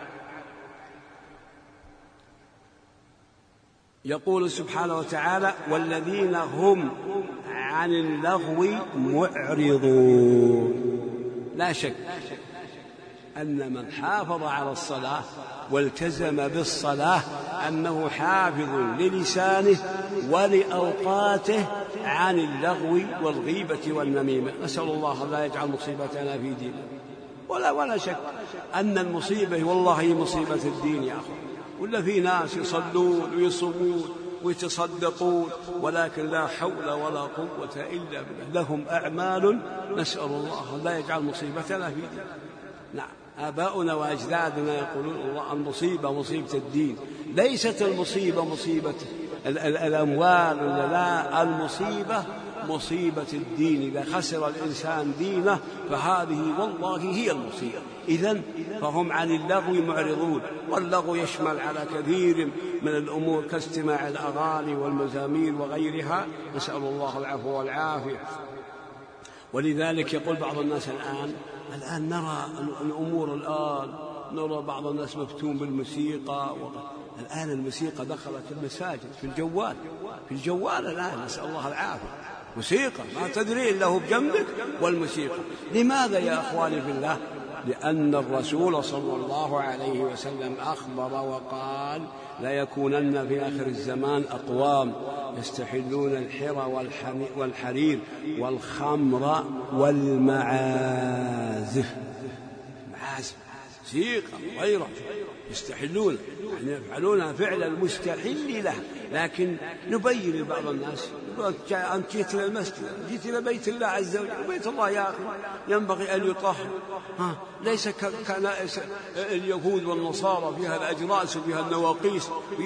يقول سبحانه وتعالى والذين هم عن اللغو معرضون. لا شك أن من حافظ على الصلاة والتزم بالصلاة أنه حافظ للسانه ولأوقاته عن اللغو والغيبة والنميمة. نسأل الله لا يجعل مصيبتنا في ديننا. ولا شك أن المصيبة والله هي مصيبة الدين يا أخي. ولا في ناس يصلون ويصومون ويتصدقون ولكن لا حول ولا قوة إلا بالله، لهم أعمال نسأل الله لا يجعل مصيبتنا في ديننا. نعم آباؤنا وأجدادنا يقولون الله المصيبة مصيبة الدين، ليست المصيبة مصيبة الأموال، لا المصيبة مصيبة الدين. إذا خسر الإنسان دينه فهذه والله هي المصيبة. إذن فهم عن اللغو معرضون، واللغو يشمل على كثير من الأمور كاستماع الأغاني والمزامير وغيرها، نسأل الله العفو والعافية. ولذلك يقول بعض الناس الآن نرى الأمور نرى بعض الناس مفتون بالموسيقى، الآن الموسيقى دخلت المساجد في الجوال الآن، نسأل الله العافية. موسيقى ما تدري إلا هو بجنبك والموسيقى. لماذا يا أخواني في الله؟ لأن الرسول صلى الله عليه وسلم أخبر وقال: لا يكونن في آخر الزمان أقوام يستحلون الحر والحرير والخمر والمعازف. موسيقى غيره يستحلون، يعني يفعلونها فعل المستحل له. لكن نبين لبعض الناس: أنت جئت إلى المسجد، جئت إلى بيت الله عز وجل. بيت الله يا أخي ينبغي أن يطهر، ليس كنائس اليهود والنصارى فيها الأجراس وفيها النواقيس.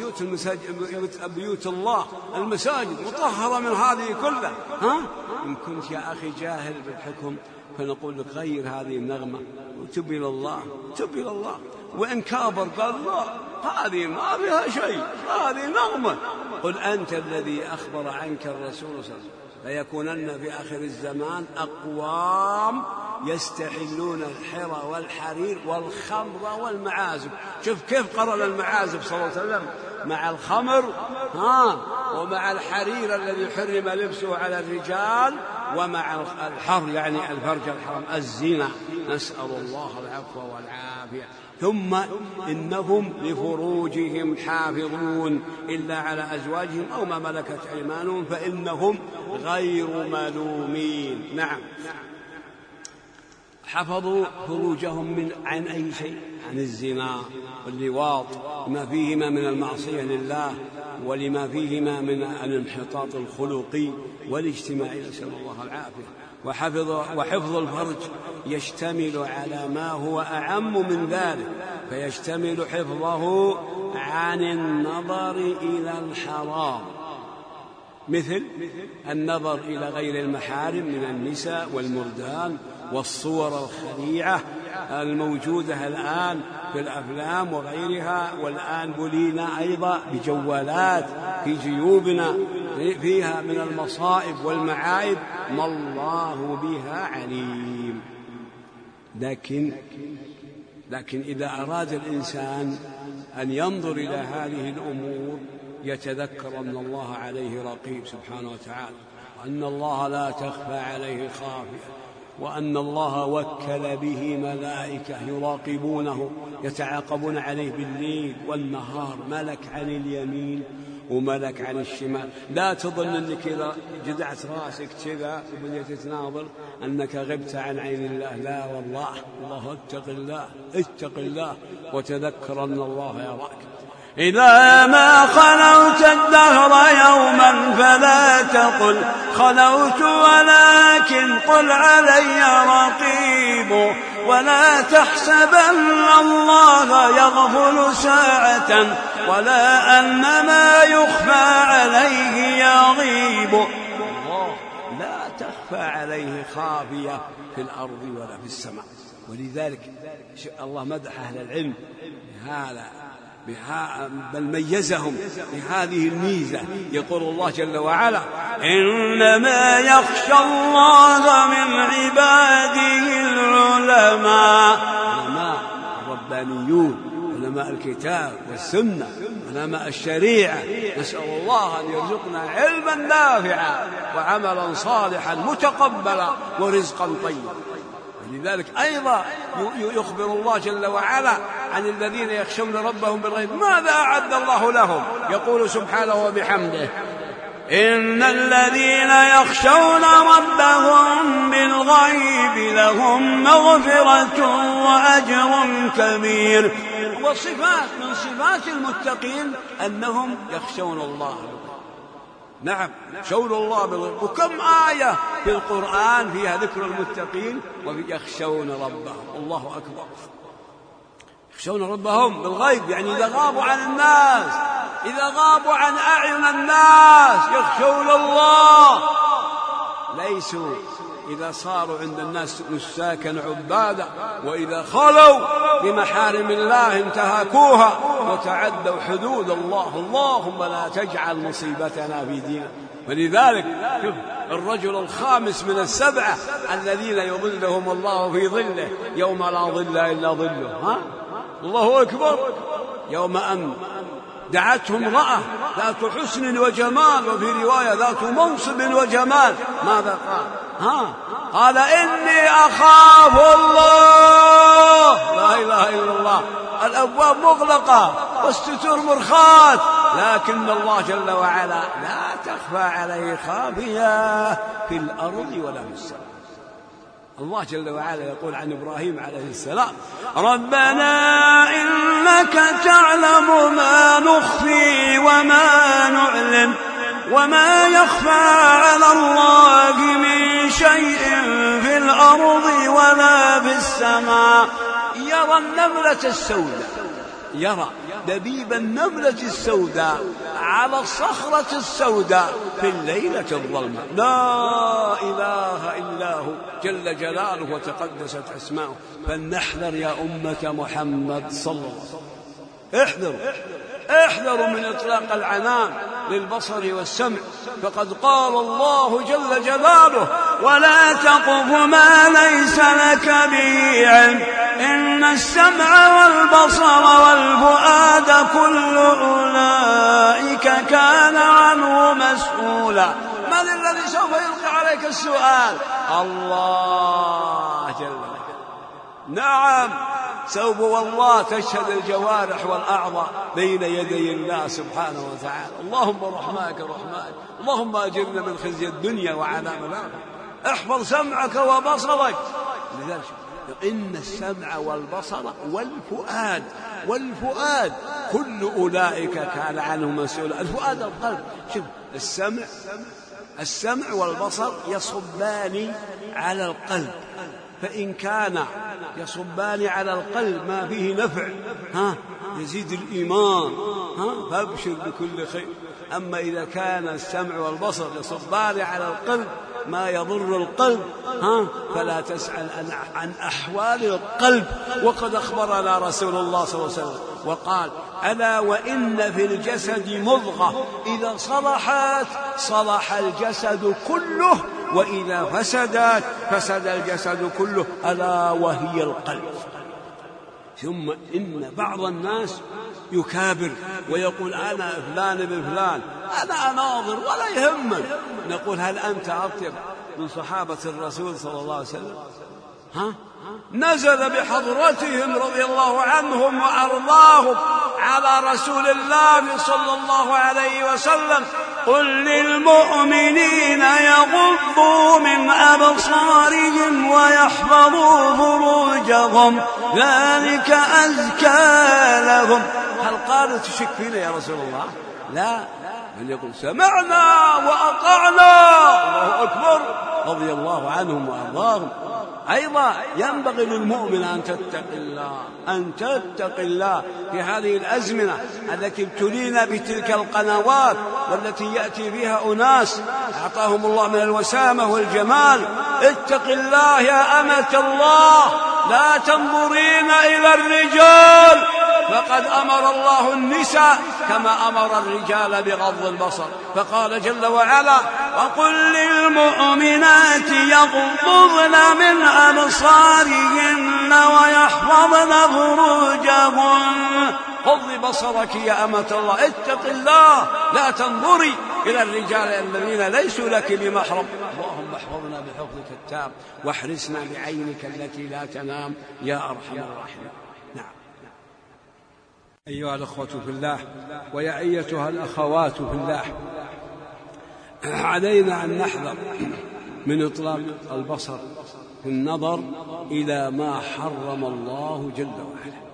بيوت الله المساجد مطهرة من هذه كلها. إن كنت يا أخي جاهل بالحكم فنقول لك: غير هذه النغمة وتب إلى الله، تب إلى الله. وإن كابر قال: لا، هذه ما فيها شيء، هذه نغمة. قل أنت الذي أخبر عنك الرسول صلى الله عليه وسلم: ليكونن في آخر الزمان أقوام يستحلون الحر والحرير والخمر والمعازف. شوف كيف قرن المعازف صلى الله عليه وسلم مع الخمر ومع الحرير الذي حرم لبسه على الرجال، ومع الحر يعني الفرج الحرام الزنا، نسأل الله العفو والعافية. ثم إنهم لفروجهم حافظون إلا على أزواجهم أو ما ملكت أيمانهم فإنهم غير ملومين. نعم، حفظوا فروجهم عن أي شيء؟ عن الزنا واللواط، ما فيهما من المعصية لله ولما فيهما من الانحطاط الخلقي والاجتماعي، نسأل الله العافية. وحفظ الفرج يشتمل على ما هو أعم من ذلك، فيشتمل حفظه عن النظر إلى الحرام، مثل النظر إلى غير المحارم من النساء والمردان والصور الخليعة الموجودة الآن في الأفلام وغيرها. والآن بلينا أيضا بجوالات في جيوبنا فيها من المصائب والمعايب ما الله بها عليم. لكن إذا أراد الإنسان أن ينظر إلى هذه الأمور يتذكر أن الله عليه رقيب سبحانه وتعالى، وأن الله لا تخفى عليه خافية، وأن الله وكل به ملائكة يراقبونه يتعاقبون عليه بالليل والنهار، ملك عن اليمين وملك عن الشمال. لا تظن أنك إذا جدعت راسك كذا وبديت تناظر أنك غبت عن عين الله، لا والله. الله اتق الله وتذكر أن الله يراك. إذا ما خلوت الدهر يوما فلا تقل خلوت، ولكن قل علي رقيب. ولا تحسبن الله يغفل ساعة، ولا أن ما يخفى عليه يغيب. الله لا تخفى عليه خافية في الأرض ولا في السماء. ولذلك الله مدح أهل العلم بل ميزهم بهذه الميزة. يقول الله جل وعلا: إنما يخشى الله من عباده العلماء. الربانيون، علماء الكتاب والسنة، علماء الشريعة. نسأل الله أن يرزقنا علما نافعا وعملا صالحا متقبلا ورزقا طيبا. لذلك أيضا يخبر الله جل وعلا عن الذين يخشون ربهم بالغيب ماذا أعد الله لهم. يقول سبحانه وبحمده: إن الذين يخشون ربهم بالغيب لهم مغفرة وأجر كبير. وصفات من صفات المتقين أنهم يخشون الله. نعم، يخشون الله بالغيب. وكم آية في القرآن فيها ذكر المتقين ويخشون ربهم. الله أكبر. يخشون ربهم بالغيب، يعني إذا غابوا عن الناس، إذا غابوا عن أعين الناس يخشون الله. ليسوا إذا صاروا عند الناس نساكا عبادا، وإذا خلوا بمحارم الله انتهكوها وتعدوا حدود الله. اللهم لا تجعل مصيبتنا في ديننا. ولذلك الرجل الخامس من السبعة الذين يظلهم الله في ظله يوم لا ظل إلا ظله. الله أكبر. يوم أن دعته امرأة ذات حسن وجمال، وفي رواية ذات منصب وجمال، ماذا قال؟ قال إني أخاف الله. لا إله إلا الله. الأبواب مغلقة والستور مرخاة، لكن الله جل وعلا لا تخفى عليه خافية في الأرض ولا في السماء. الله جل وعلا يقول عن إبراهيم عليه السلام: ربنا إنك تعلم ما نخفي وما نعلن وما يخفى على الله من شيء في الأرض ولا في السماء. يرى النملة السوداء، يرى دبيب النملة السوداء على الصخرة السوداء في الليلة الظلمة. لا إله إلا هو جل جلاله وتقدست أسماؤه. فلنحذر يا أمة محمد صلى الله عليه وسلم، احذروا من إطلاق العنان للبصر والسمع، فقد قال الله جل جلاله: ولا تقف ما ليس لك به علم إن السمع والبصر والفؤاد كل أولئك كان عنه مسؤولا. من الذي سوف يلقي عليك السؤال؟ الله جل وعلا. نعم، سوف والله تشهد الجوارح والأعضاء بين يدي الله سبحانه وتعالى. اللهم رحماك رحماك، اللهم أجرنا من خزي الدنيا وعذاب الآخرة. احفظ سمعك وبصرك. لذلك إن السمع والبصر والفؤاد كل أولئك كان عنه مسؤولا. الفؤاد القلب. شوف، السمع والبصر يصبان على القلب، فإن كان يصبان على القلب ما فيه نفع يزيد الإيمان فابشر بكل خير. أما إذا كان السمع والبصر يصبان على القلب ما يضر القلب فلا تسأل عن أحوال القلب. وقد أخبرنا رسول الله صلى الله عليه وسلم وقال: ألا وإن في الجسد مضغة إذا صلحت صلح الجسد كله، وإذا فسدت فسد الجسد كله، ألا وهي القلب. ثم إن بعض الناس يكابر ويقول: أنا فلان ابن فلان، أنا أناظر ولا يهمني. نقول: هل أنت أطيب من صحابة الرسول صلى الله عليه وسلم؟ نزل بحضرتهم رضي الله عنهم وأرضاهم على رسول الله صلى الله عليه وسلم: قل للمؤمنين يغضوا من أبصارهم ويحفظوا فروجهم ذلك أزكى لهم. هل قالوا تشك فينا يا رسول الله؟ لا، من يقول سمعنا وأطعنا. الله أكبر، رضي الله عنهم وأرضاهم. أيضا ينبغي للمؤمن أن تتقي الله في هذه الأزمنة التي ابتلينا بتلك القنوات والتي يأتي فيها أناس أعطاهم الله من الوسامة والجمال. اتق الله يا أمة الله، لا تنظرين إلى الرجال، فقد أمر الله النساء كما أمر الرجال بغض البصر. فقال جل وعلا: وقل للمؤمنات يغضضن من أبصارهن ويحفظن فروجهن. غض بصرك يا أمة الله، اتق الله، لا تنظري إلى الرجال الذين ليسوا لك بمحرم. اللهم احفظنا بحفظك التام، واحرسنا بعينك التي لا تنام يا أرحم الراحمين. نعم. أيها الأخوة في الله ويا أيتها الأخوات في الله، علينا أن نحذر من إطلاق البصر في النظر إلى ما حرم الله جل وعلا.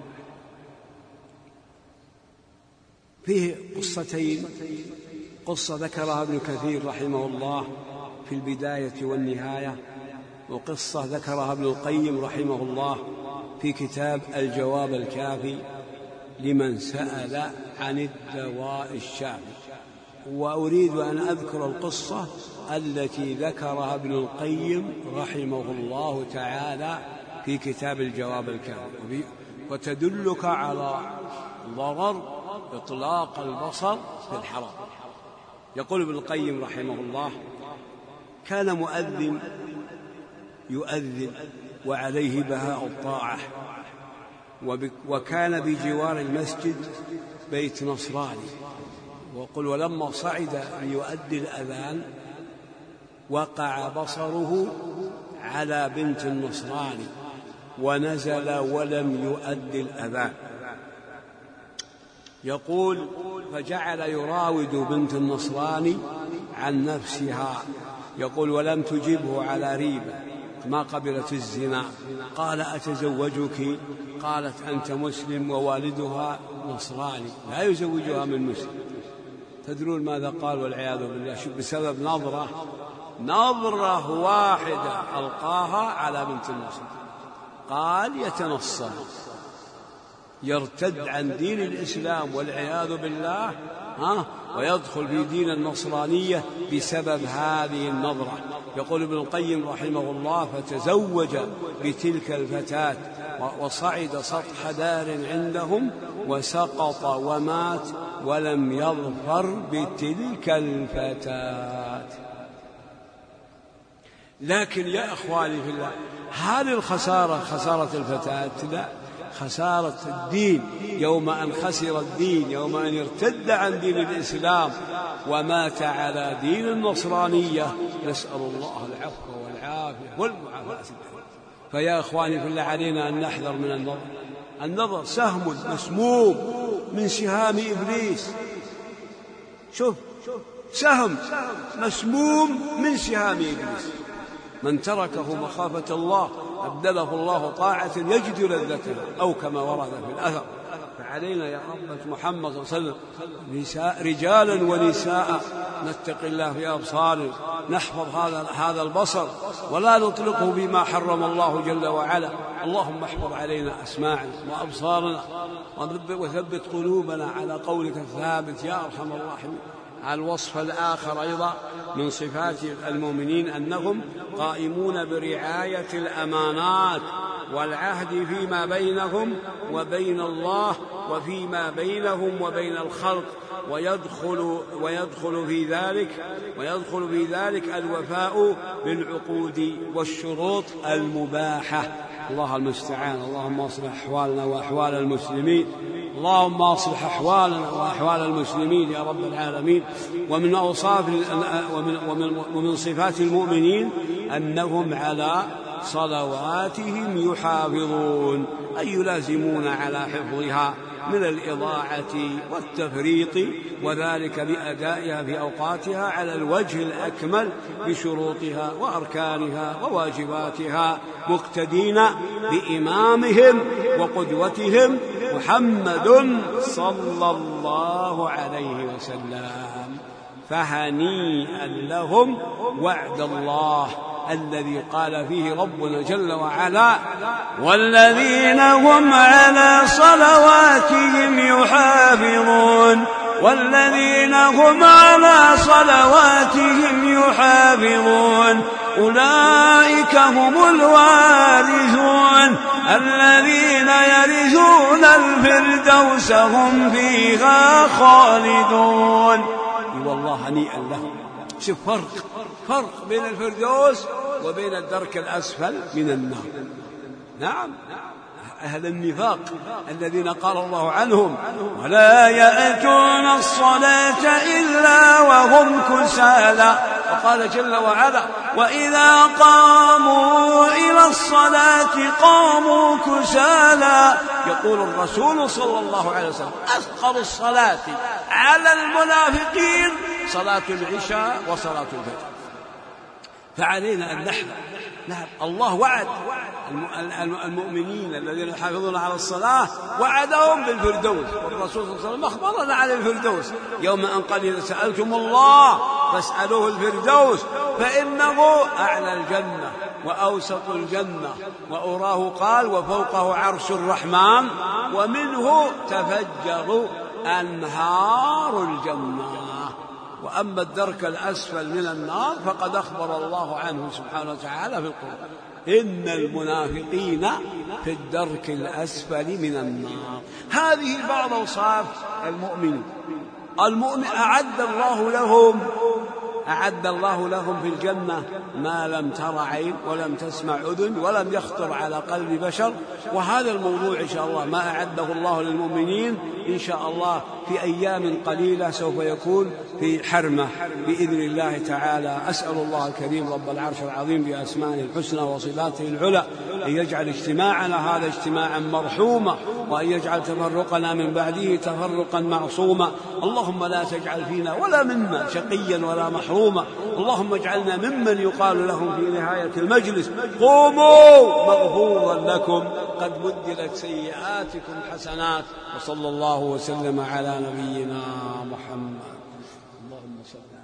فيه قصتين: قصة ذكرها ابن كثير رحمه الله في البداية والنهاية، وقصة ذكرها ابن القيم رحمه الله في كتاب الجواب الكافي لمن سأل عن الدواء الشافي. وأريد أن أذكر القصة التي ذكرها ابن القيم رحمه الله تعالى في كتاب الجواب الكافي، وتدلك على ضرر إطلاق البصر في الحرام. يقول ابن القيم رحمه الله: كان مؤذن يؤذن وعليه بهاء الطاعة، وكان بجوار المسجد بيت نصراني. وقل: ولما صعد ليؤدي الأذان وقع بصره على بنت النصراني ونزل ولم يؤدي الأذان. يقول: فجعل يراود بنت النصراني عن نفسها، يقول: ولم تجبه على ريبة، ما قبلت الزنا. قال: أتزوجك؟ قالت: أنت مسلم ووالدها نصراني، لا يزوجها من مسلم. تدرون ماذا قال؟ والعياذ بالله، بسبب نظرة واحدة ألقاها على بنت النصر. قال: يتنصر، يرتد عن دين الإسلام والعياذ بالله، ويدخل في دين النصرانية بسبب هذه النظرة. يقول ابن القيم رحمه الله: فتزوج بتلك الفتاة وصعد سطح دار عندهم وسقط ومات ولم يظفر بتلك الفتاة. لكن يا أخواني في الله، هل الخسارة خسارة الفتاة؟ لا، خسارة الدين. يوم أن خسر الدين، يوم أن ارتد عن دين الإسلام ومات على دين النصرانية، نسأل الله العفو والعافية والمعافاة. فيا أخواني في الله، علينا أن نحذر من النظر سهم مسموم من سهام إبليس. شوف، سهم مسموم من سهام إبليس، من تركه مخافة الله أبدله الله طاعة يجد لذتها، أو كما ورد في الأثر. فعلينا يا أمة محمد صلى الله عليه وسلم رجالا ونساء نتقي الله في أبصارنا، نحفظ هذا البصر ولا نطلقه بما حرم الله جل وعلا. اللهم احفظ علينا أسماعنا وأبصارنا وثبت قلوبنا على قولك الثابت يا أرحم الراحمين. الوصف الآخر أيضا من صفات المؤمنين أنهم قائمون برعاية الأمانات والعهد فيما بينهم وبين الله وفيما بينهم وبين الخلق، ويدخل في ذلك الوفاء بالعقود والشروط المباحة. الله المستعان. اللهم اصلح أحوالنا وأحوال المسلمين، اللهم اصلح أحوالنا وأحوال المسلمين يا رب العالمين. ومن أوصاف ومن صفات المؤمنين أنهم على صلواتهم يحافظون، أي يلازمون على حفظها من الإضاعة والتفريط، وذلك بأدائها في أوقاتها على الوجه الأكمل بشروطها وأركانها وواجباتها، مقتدين بإمامهم وقدوتهم محمد صلى الله عليه وسلم. فهنيئا لهم وعد الله الذي قال فيه ربنا جل وعلا: والذين هم على صلواتهم يحافظون، والذين هم على صلواتهم يحافظون أولئك هم الوارثون الذين يرثون الفردوس هم فيها خالدون. والله هنيئا لهم. شوف فرق بين الفردوس وبين الدرك الأسفل من النار. نعم، أهل النفاق الذين قال الله عنهم: ولا يأتون الصلاة إلا وهم كسالى. وقال جل وعلا: وإذا قاموا إلى الصلاة قاموا كسالى. يقول الرسول صلى الله عليه وسلم: أثقل الصلاة على المنافقين صلاة العشاء وصلاة الفجر. فعلينا أن نحذر. نعم، الله وعد المؤمنين الذين يحافظون على الصلاة، وعدهم بالفردوس، والرسول صلى الله عليه وسلم أخبرنا عن الفردوس يوم أن قال: إذا سألتم الله فاسألوه الفردوس فإنه أعلى الجنة وأوسط الجنة، وأراه قال: وفوقه عرش الرحمن ومنه تفجر أنهار الجنة. وأما الدرك الأسفل من النار فقد أخبر الله عنه سبحانه وتعالى في القرآن: إن المنافقين في الدرك الأسفل من النار. هذه بعض أوصاف المؤمنين. أعد الله لهم في الجنة ما لم تر عين ولم تسمع أذن ولم يخطر على قلب بشر. وهذا الموضوع إن شاء الله ما أعده الله للمؤمنين إن شاء الله في أيام قليلة سوف يكون في حرمة بإذن الله تعالى. أسأل الله الكريم رب العرش العظيم بأسمائه الحسنى وصفاته العلى أن يجعل اجتماعنا هذا اجتماعا مرحوما، وأن يجعل تفرقنا من بعده تفرقا معصوما. اللهم لا تجعل فينا ولا منا شقيا ولا محروما. اللهم اجعلنا ممن يقال لهم في نهاية المجلس: قوموا مغفورا لكم قد بدلت سيئاتكم حسنات. وصلى الله وسلم على نبينا محمد. اللهم صل